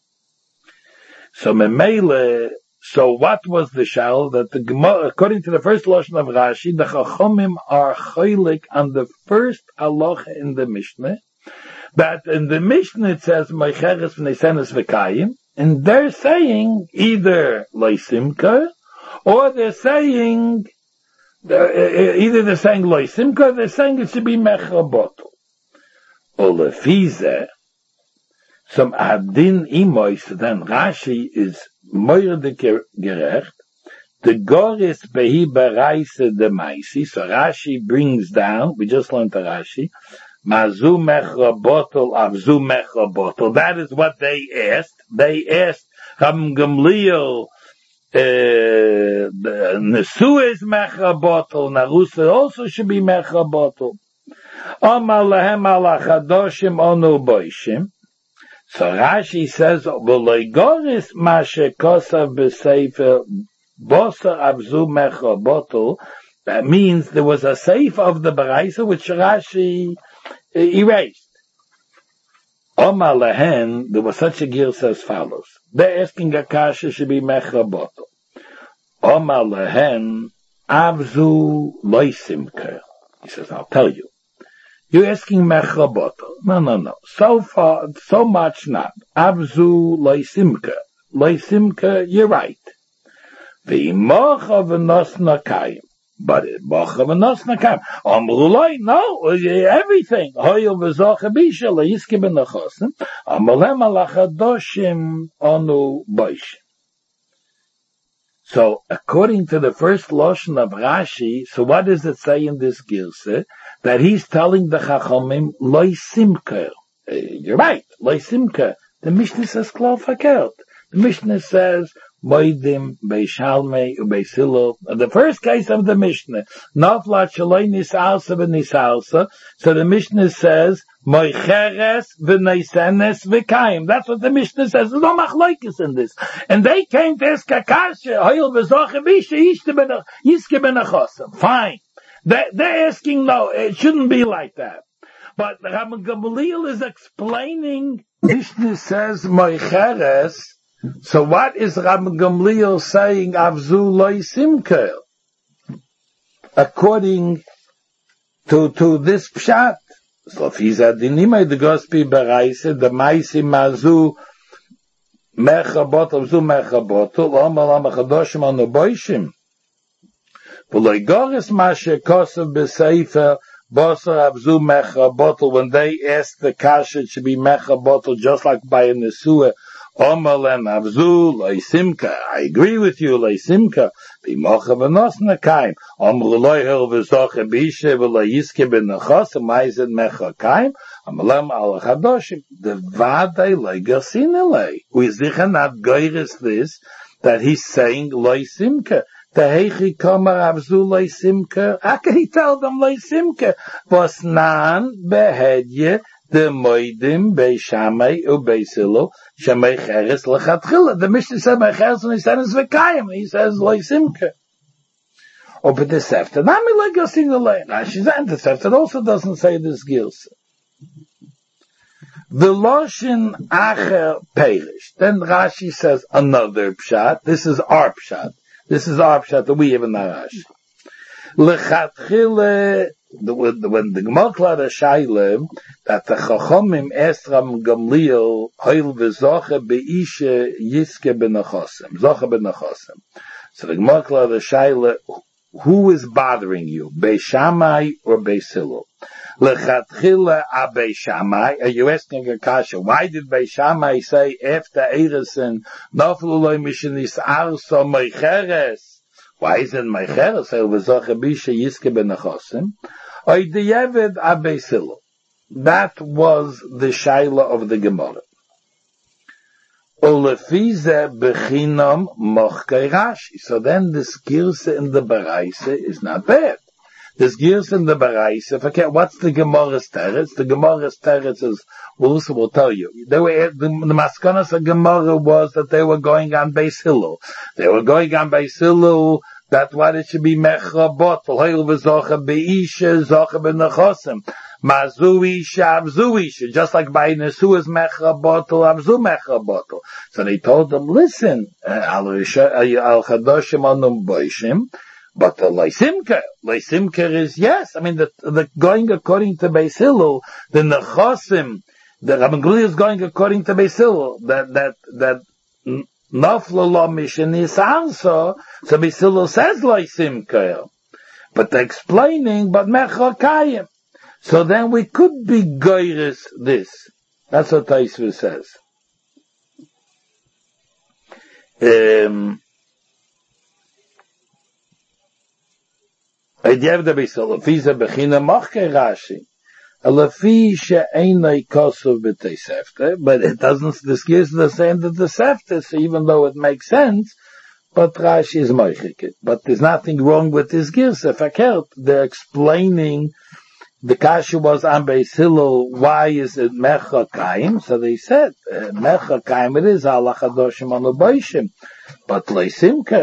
So memele, so what was the shal that the Gemara, according to the first lashon of Rashi, the Chachomim are chaylik on the first halacha in the Mishnah, that in the Mishnah it says Meicheres v'Nesenes v'Kayim, and they're saying either Loisimka, or they're saying either they're saying Loisimka, or they're saying it should be Mechabotel. Or Lefize, some Adin Imois, then Rashi is Moir de Gerecht, the Goris Behi Bereise de Maisi, so Rashi brings down, we just learned the Rashi, Mazu mechabotel avzu mechabotel. That is what they asked. They asked Rabban Gamliel, Nesu is mechabotel, Narusa also should be mechabotel. Amar lehem ala chadoshim onu boishim. So Rashi says, V'loigoris ma shekosav b'sefer boser avzu mechabotel. That means there was a seif of the Baraisa which Rashi erased. Omar lehen, there was such a girsa as follows. They're asking a kasha should be mechabotel. Omar lehen, avzu loisimker. He says, I'll tell you. You're asking mechabotel. No, no, no. So far, so much not. Avzu loisimker. Loisimker, you're right. V'imocha v'nosna kayim. But it bocha v'nosna kayim. Amrulai, no, everything. Hoyel v'zocha bisha le'iske b'nechosim. Amrulem alachadoshim onu boishim. So, according to the first lashon of Rashi, so what does it say in this girsa? That he's telling the Chachomim, loy simker. Uh, you're right, loy simker. The Mishnah says klar verkehrt. The Mishnah says, moidim, beishalmei, ubeisilo. The first case of the Mishnah, naflat shaloi nisarsa v'nisarsa. So the Mishnah says, moicheres v'neisenes v'kayim. That's what the Mishnah says. There's no machlokes in this. And they came to ask Kakasha, hoyel v'zoche bisha, yiske b'nechosim. Fine. They, they're asking, no, it shouldn't be like that. But Rabban Gamliel is explaining, Mishnah says, moicheres. So what is Rabban Gamliel saying, avzu loy simker? According to, to this pshat. So if he's at the Nimei, the Gospi Baraise, the Maisi Mazu, Mechabot, avzu Mechabot, Omal Amachadoshim on the Boishim. V'loy goris mashe kosev b'seifer, Bosar avzu Mechabot, when they asked the kasha, it should be Mechabot, just like by a Nesua, Omalem Avzu, Leisimka, I agree with you, Leisimka, Bimocha V'nosnakaim, Omru Loihel V'zoche Bishe, V'Leiske B'Nechosim, Maized Mechakaim, Omalem Al Chadoshim, the Vadei Leigasinele. We zicha not goyres this, that he's saying Leisimka. The Heichi Komar Avzu Leisimka, how can he tell them Leisimka? Was nan behedye, the Moedim, Bei Shammai, U Bei Silo, Shammai Cheres Lechatchila. The Mishnah said Bei Cheres and he said it's Vekayim. He says Leisimka. Or but the Sefta. Nami Legasin Alei. Rashi said the Sefta also doesn't say this Gilsa. The Loshin Acher Perish. Then Rashi says another Pshat. This is our Pshat. This is our Pshat that we have in Rashi. Lechatchila. The, when the Gemara called a Shaila, that the Chachomim Esram Gamliel Hoil v'Zoche Beishe Yiske B'Nechosim, Zoche B'Nechosim. So the Gemara called a Shaila, who is bothering you, Bei Shammai or Bei Hillel? Lechatchila a Bei Shammai. Are you asking a kasha? Why did Bei Shammai say after Eresin Naflu Lo Mishenis Arso Meicheres? Why isn't Meicheres Hoil v'Zoche Beishe Yiske B'Nechosim? That was the Shaila of the Gemara. So then this Girsa in the Baraisa is not bad. This Girsa in the Baraisa, forget what's the Gemara's teretz. The Gemara's teretz is, well, also will tell you. They were, the, the Maskanas of Gemara was that they were going on Beis Hillel. They were going on Beis Hillel. That's why it should be mecha bottle. Hoil v'zocha beisha, zocha b'nechosim. Mazu isha, avzu isha. Just like by Nesua's mecha bottle, avzu mecha bottle. So they told them, listen, al chadoshim anum boishim, but the leisimker, leisimker is yes. I mean, the, the going according to Beis Hillel, the nechosim, the Rabban Gamliel is going according to Beis Hillel, that, that, that, Naflo lo mishenis also, so Beis Hillel says leisimka, but they're explaining, but mechakayim. So then we could be goyres this. That's what Taisva says. Um, I have the Beis Hillel, Fiza bechina machke Rashi. But it doesn't, this gives the same that the Sefta, so even though it makes sense, but Rashi is moichik. But there's nothing wrong with this girsa. Fakert, they're explaining, the kasha was on Beis Hillel, why is it Mecha Kaim? So they said, Mecha Kaim it is, Allah Chadoshim Anu Boishim. But Leisimka,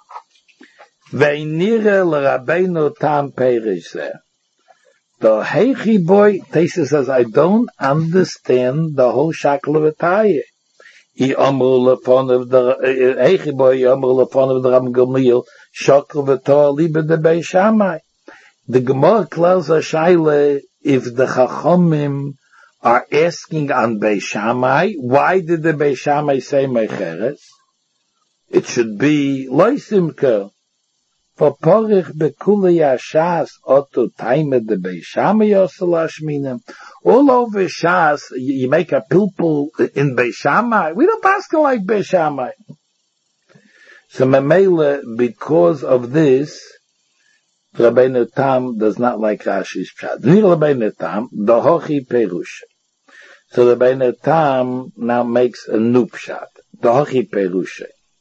Veinire l'Rabbeinu Tam Perish there. The Heichi boy, Taisa says, I don't understand the whole shackle of Ataye. He amru lefon of the Heichi boy, he amru lefon of the Rabban Gamliel, shackle v'toa libe de Bei Shammai. The Gemara closes a shaila, if the Chachomim are asking on Bei Shammai, why did the Bei Shammai say Meicheres? It should be Leisimka. For porich bekule yashas oto taime de Bei Shammai yoselash minem. All over Shas, you make a pilpul in Bei Shammai. We don't pass like Bei Shammai. So Memele, because of this, Rabbeinu Tam does not like Rashi's pshat. Nir Rabbeinu Tam, the hochi perush. So Rabbeinu Tam now makes a new pshat. The hochi perush.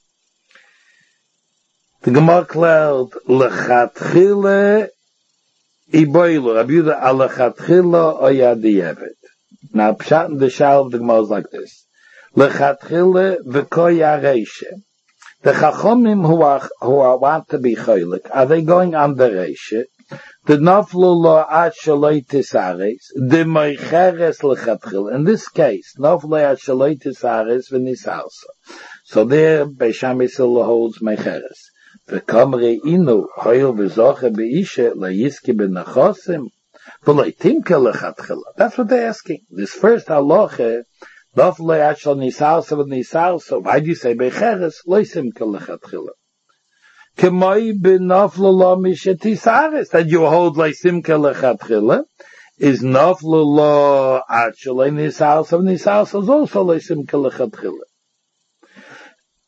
The Gemara called lechatchila iboilu. Rabbi Yehuda al lechatchila oyadiyevet. Now pshat in the shal of the Gemara is like this: lechatchila v'koyareishe. The chachomim who are who are want to be cholik, are they going on the reishe? The naflu lo ad shaloi tisares, the meicheres lechatchila. In this case, naflu ad shaloi tisares v'nisalsa. So there, Beis Shammai still holds meicheres. V'kamre inu hoil v'zoche beishe layiski b'nechosim v'leitimke lechatchila. That's what they're asking. This first halacha, naflo yachal nisalsa v'nisalsa. Why do you say beicheres leisimke lechatchila? K'moi b'naflo lo mishetisares, that you hold leisimke lechatchila is naflo lo achal nisalsa v'nisalsa is also leisimke lechatchila.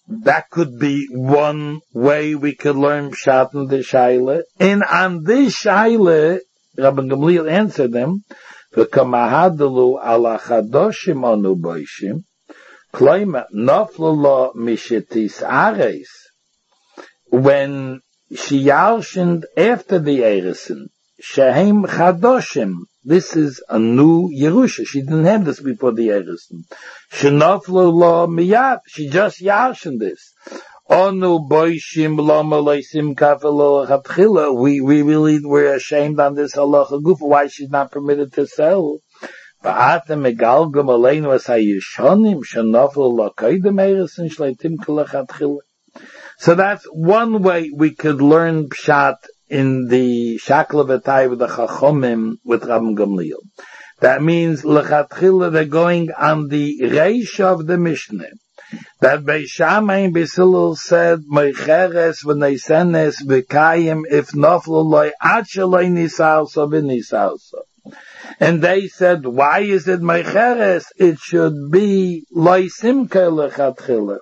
that could be one way we could learn Pshat in the Shaila. And on this Shaila, Rabbi Gamliel answered them, V'kamahadalu ala chadoshim anu boishim, kloima noflala mishetis ares. When she yarshened after the Erison, shehem chadoshim, this is a new Yerusha. She didn't have this before the Erison. Shenoflala miyad, she just yarshened this. Onu boishim lama leisim kafelo chatchila. We we really were ashamed on this halacha gufa. Why she's not permitted to sell? Va'atem egalgam aleinu as hayishonim shenofel lakoydem eresin shleitim kalachatchila. So that's one way we could learn pshat in the shakla v'tai with the chachomim with Rabbi Gamliel. That means lechatchila they're going on the reish of the Mishnah. That Beis Shammai and Beis Hillel said, Meicheres v'neisenes v'kayim if noflu loy ad sheloi nisauso v'nisauso. And they said, why is it Meicheres? It should be loy simke lechatchila.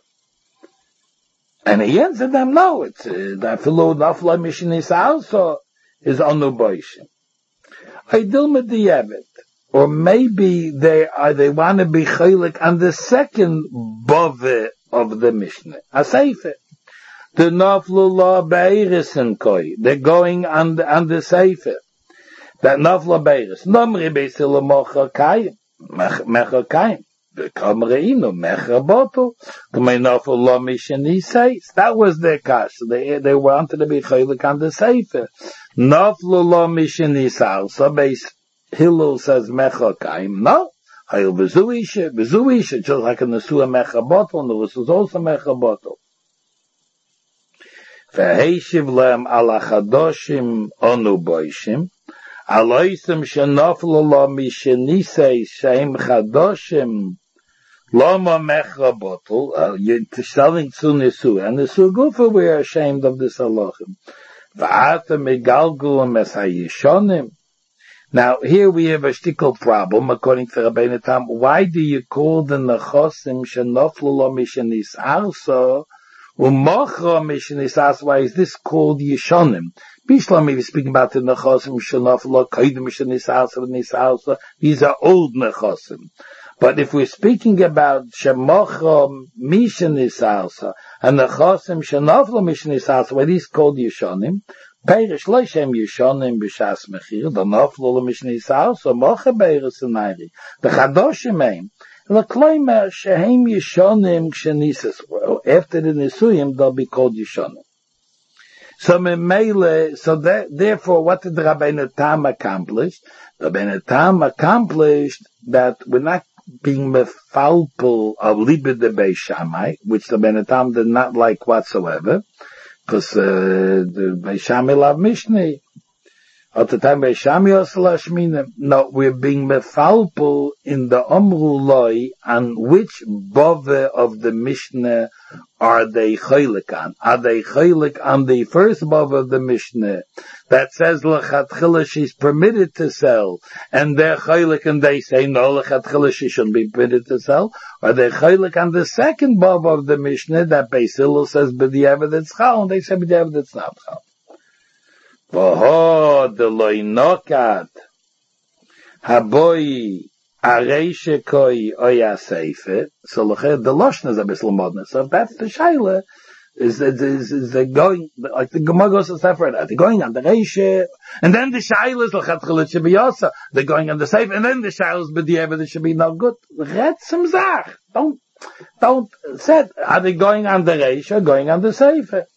And he answered them, no, it's that filu noflu mishin nisauso is onu boishim. I dil med di'evet. Or maybe they are, they want to be chaylik on the second bove of the Mishnah. Aseife. The naflu la be'erisin koi. They're going on the, on the seife. That naflu be'eris. Nomri be'sila mocha kayim. Mecha kayim. V'kam re'inu mecha botu. K'mei naflu la mishani seis. That was their kash. They, they wanted to be chaylik on the seife. Naflu la mishani sal. So be'is Hillel says mecha kaim. No, hayil bezuisha, bezuisha, just like in the Surah mecha bottle, and there was also mecha bottle. Ve'heishiv lehem ala chadoshim onu boishim, aloisim shenoflu lo mishenisei sheim chadoshim, loma mecha bottle, uh, you're selling to Nisua, and Nisua Gufa, we are ashamed of this halachim. Va'ata megalgulam es hayishonim. Now, here we have a shtickle problem, according to Rabbeinu Tam. Why do you call the nechosim shenoflu lo mishenis arso, u'mochro mishenis arso? Why is this called yishonim? Bishlam is speaking about the nechosim shenoflu lo koydem mishenis arso v'nis arso. These are old nechosim. But if we're speaking about shemochro mishenis arso, and nechosim shenoflu mishenis arso, why these called yishonim? Perish lo shem yishonim b'shas mechir, the noflu lo mishni sal, so mocha beiris enayri. The chadoshim aim, l'kloimer shehem yishonim k'shenises, after the nisuyim, they'll be called yishonim. So memele, so that, therefore, what did the Rabbeinu Tam accomplish? The Rabbeinu Tam accomplished that we're not being mefalpul of libe de Beis Shammai, which the Rabbeinu Tam did not like whatsoever. Because uh, the Beis Shammai love Mishnah. At the time Beis Shammai also lashmina. No, we're being mefalpul in the Omru Loi on which bove of the Mishnah are they chaylik on? Are they chaylik on the first bove of the Mishnah that says lechatchila she's permitted to sell, and they're chaylik and they say no, lechatchila she shouldn't be permitted to sell? Are they chaylik on the second bove of the Mishnah that Beis Hillel says b'diavad it's chal, and they say b'diavad it's not chal? V'ho de loy nokat haboy areishe koi oya seife. So the loshna is a bit modern. So that's the shaila. Is is is, is they going like the Gemara goes to separate? Are they going on the reishe, and then the shaila is l'chatchila should be also. They're going on the seife, and then the shaila is b'diavad it should be no good. Red some zach. Don't don't said. Are they going on the reishe or going on the seife?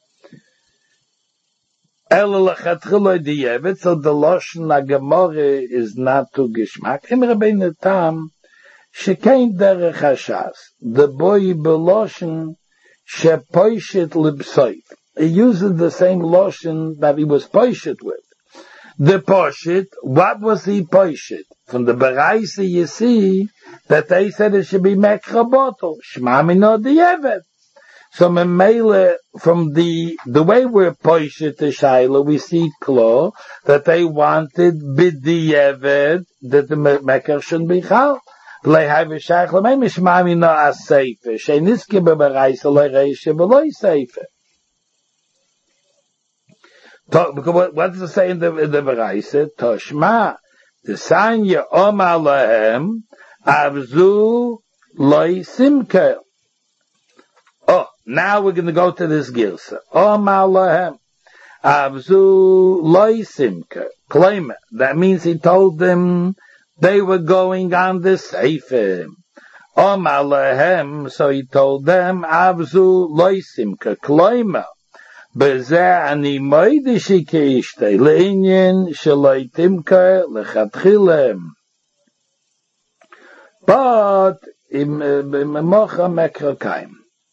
So the Lashon HaGemara is not to Gishmak. Im Rabbeinu Tam, shekein derech hashas. The boy beloshen shepoishet libsoif. He uses the same Lashon that he was poishet with. The poishet, what was he poishet? From the Baraisa you see that they said it should be mekrabotel. Shma mino di'evet. So memele, from the the way we're poishet to Shaila, we see klo that they wanted b'di'evet that the meker shouldn't be chal. V'lei hai v'shayach l'mei mishmami no as seife, she'niske bebereise loy reishe v'loy seife. What does it say in the, in the bereise? Toshma, the sanya omar lahem, avzu loy simke. Oh, now we're going to go to this girsa. Omar lahem, avzu loy simke. Claim it. That means he told them they were going on the sefer. Omar lahem, so he told them, avzu loy simke. Claim it. בזה אני מוידי שיקשתי לעניין שלא תמכה לכתחילה. But עם מוחה מקרקיים.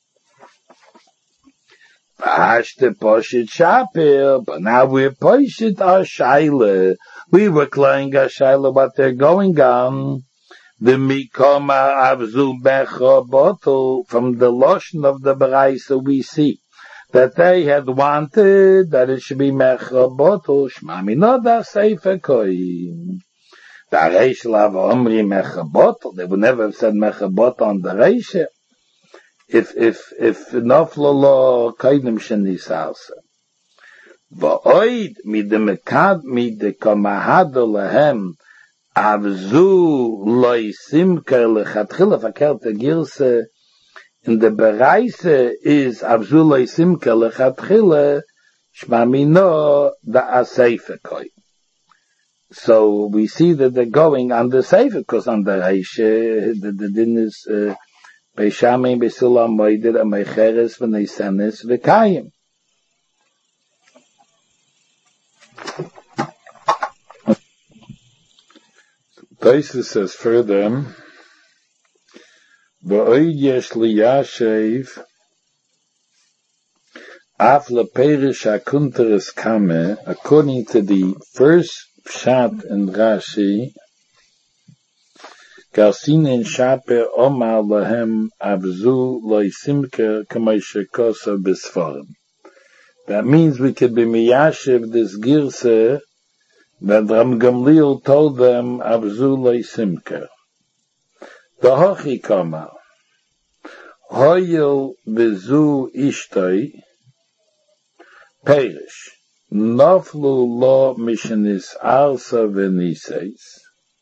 Pashte Poshet Shapir, but now we're Poshet our Shaila. We were playing our Shaila, what they're going on. The Mikoma Avzu Becha bottle, from the lotion of the Baraisa we see that they had wanted that it should be Mecha bottle, Shmami Noda Sefer Koim. The Reish Lav Omri Mecha bottle, they would never have said Mecha bottle on the Reish. If, if, if Noflolo Kaidim Shenisasa. Va'oid mid the Mekad mid the Kamahado Lahem Avzu Loi Simke Lechatchila Fakerte Girse in the Bereise is Avzu Loi Simke Lechatchila Shmamino Da Aseife Koi. So we see that they're going on the Seife, because on the Reish, the, the din is, uh, Beishamim Besulam Moidir Amecheres V'Neisenes V'Kayim. Taisus says further, V'Oid Yesh Liyashev Af Leperish HaKunteres Kame, according to the first Pshat in Rashi, Galsinen Shaper Omar Lahem Avzu Loi Simke Kamaisha Kosa Bisforim. That means we could be Miyashiv this Girse that Ram Gamliel told them Avzu Loi Simke. The Hochi Kama Hoyel Vizu Ishtoi Perish Noflu Lo Mishanis Arsa Venises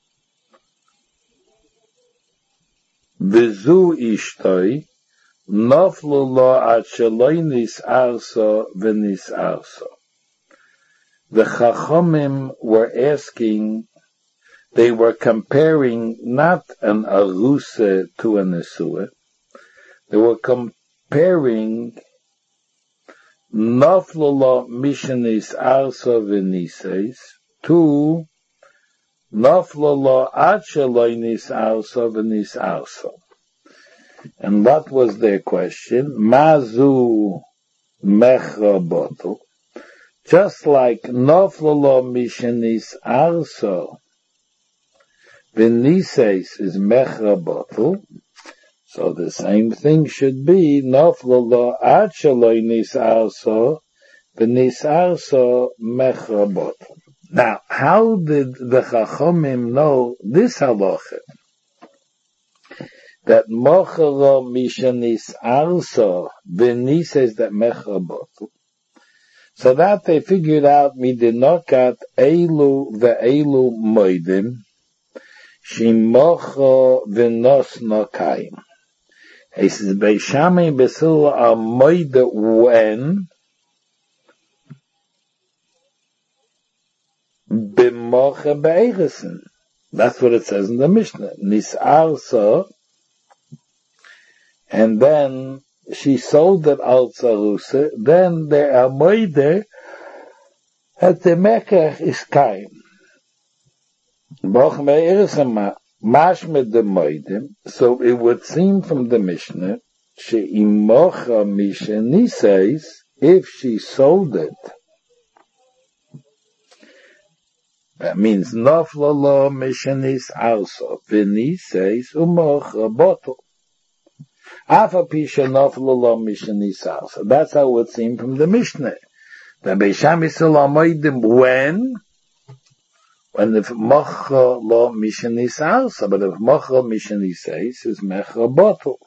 Vizu Ishtoi Noflu Lo Ad Sheloi Nis Arsa Venis Arsa. The Chachomim were asking, they were comparing not an Aruse to a Nesue, they were comparing Noflu Lo Mishanis Arsa Venises to Noflo lo ad sheloi nis arso v'nis arso. And what was their question? Mazu mechra botel. Just like Noflo lo mishenis arso v'nises is mechra botel, so the same thing should be Noflo lo ad sheloi nis arso v'nis arso mechra botel. Now, how did the Chachomim know this halacha? That mocharo mishanis arso v'nises that mechabotu. So that they figured out midinokat elu ve'elu moidim shimocho v'nos nokayim. He says, Beishami besil a moide when B'mocha be'eiresen. That's what it says in the Mishnah. Nis'arso, and then she sold it al tzaruse, then the amoide at the mekach is kaim. B'mocha be'eiresen mashmed the moidim. So it would seem from the Mishnah, she'imocha misheni says, if she sold it, that means noflo lo mishanis also. V'ni says umocha bottle. Afa pisha noflo lo mishanis also. That's how it would seem from the Mishnah. The Beisham Yisrael amoidim when when if mocha lo mishanis arsa, but if mocha lo mishanis says is mecha bottle.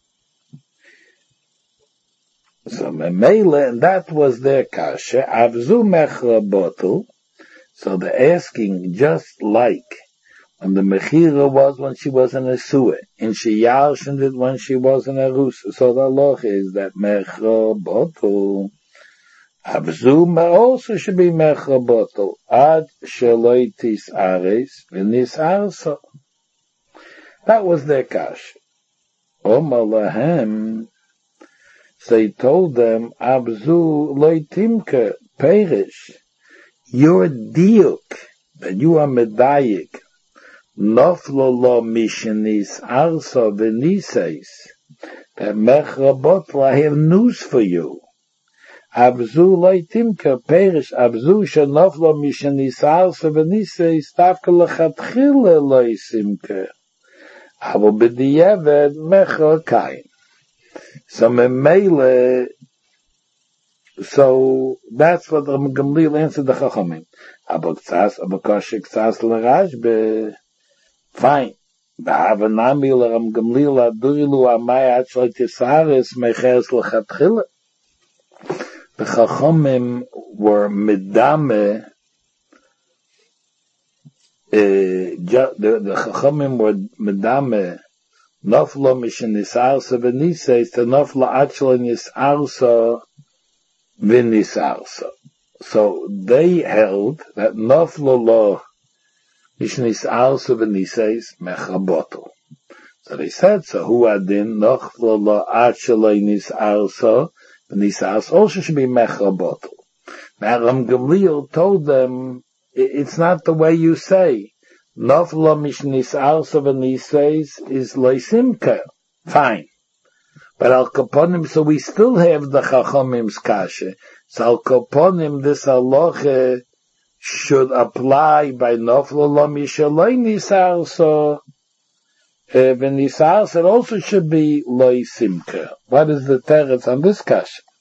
So memele, and that was their kasha. Avzu mecha bottle. So they're asking just like when the mechira was when she was in a suah, and she yarshened it when she was in a rusa. So the law is that mecha bottle. Avzu also should be mecha bottle. Ad sheloitis ares v'nis arsa. That was their kasha. Omalahem. So he told them, Abzu loitimke perish. Your diuk, that you are medayik, noflo lo mishanis arsa v'nises, that mecha bottle, I have news for you. Abzu loitimke perish, Abzu shenoflo mishanis arsa v'nises, tafka lechatchile loisimke. Avo b'diyeved mecha kain. So memele, so that's what the Gamliel answered the Chachamim. Abaktsas, abakashik tsas l'rashbe. Fine. Ba'avanami l'ram Gamliel adurilu amay atzloy tisaris meches l'chatchila. The Chachamim were medame. The the Chachamim were medame. Noflo mishanis arsa v'nises to noflo actually nis arsa v'nis arsa. So they held that noflo lo mishanis arsa v'nises mecha bottle. So they said, so who adin noflo lo actually nis arsa v'nis arsa also should be mecha bottle. Now Ram Gamliel told them, it's not the way you say. Nofla mishnis arsa v'nises is leisimka. Fine. But al kaponim, so we still have the Chachamim's kasha. So al kaponim, this halacha should apply by nofla lo mishalei nisarsa v'nisarsa. It also should be leisimka. What is the teretz on this kasha?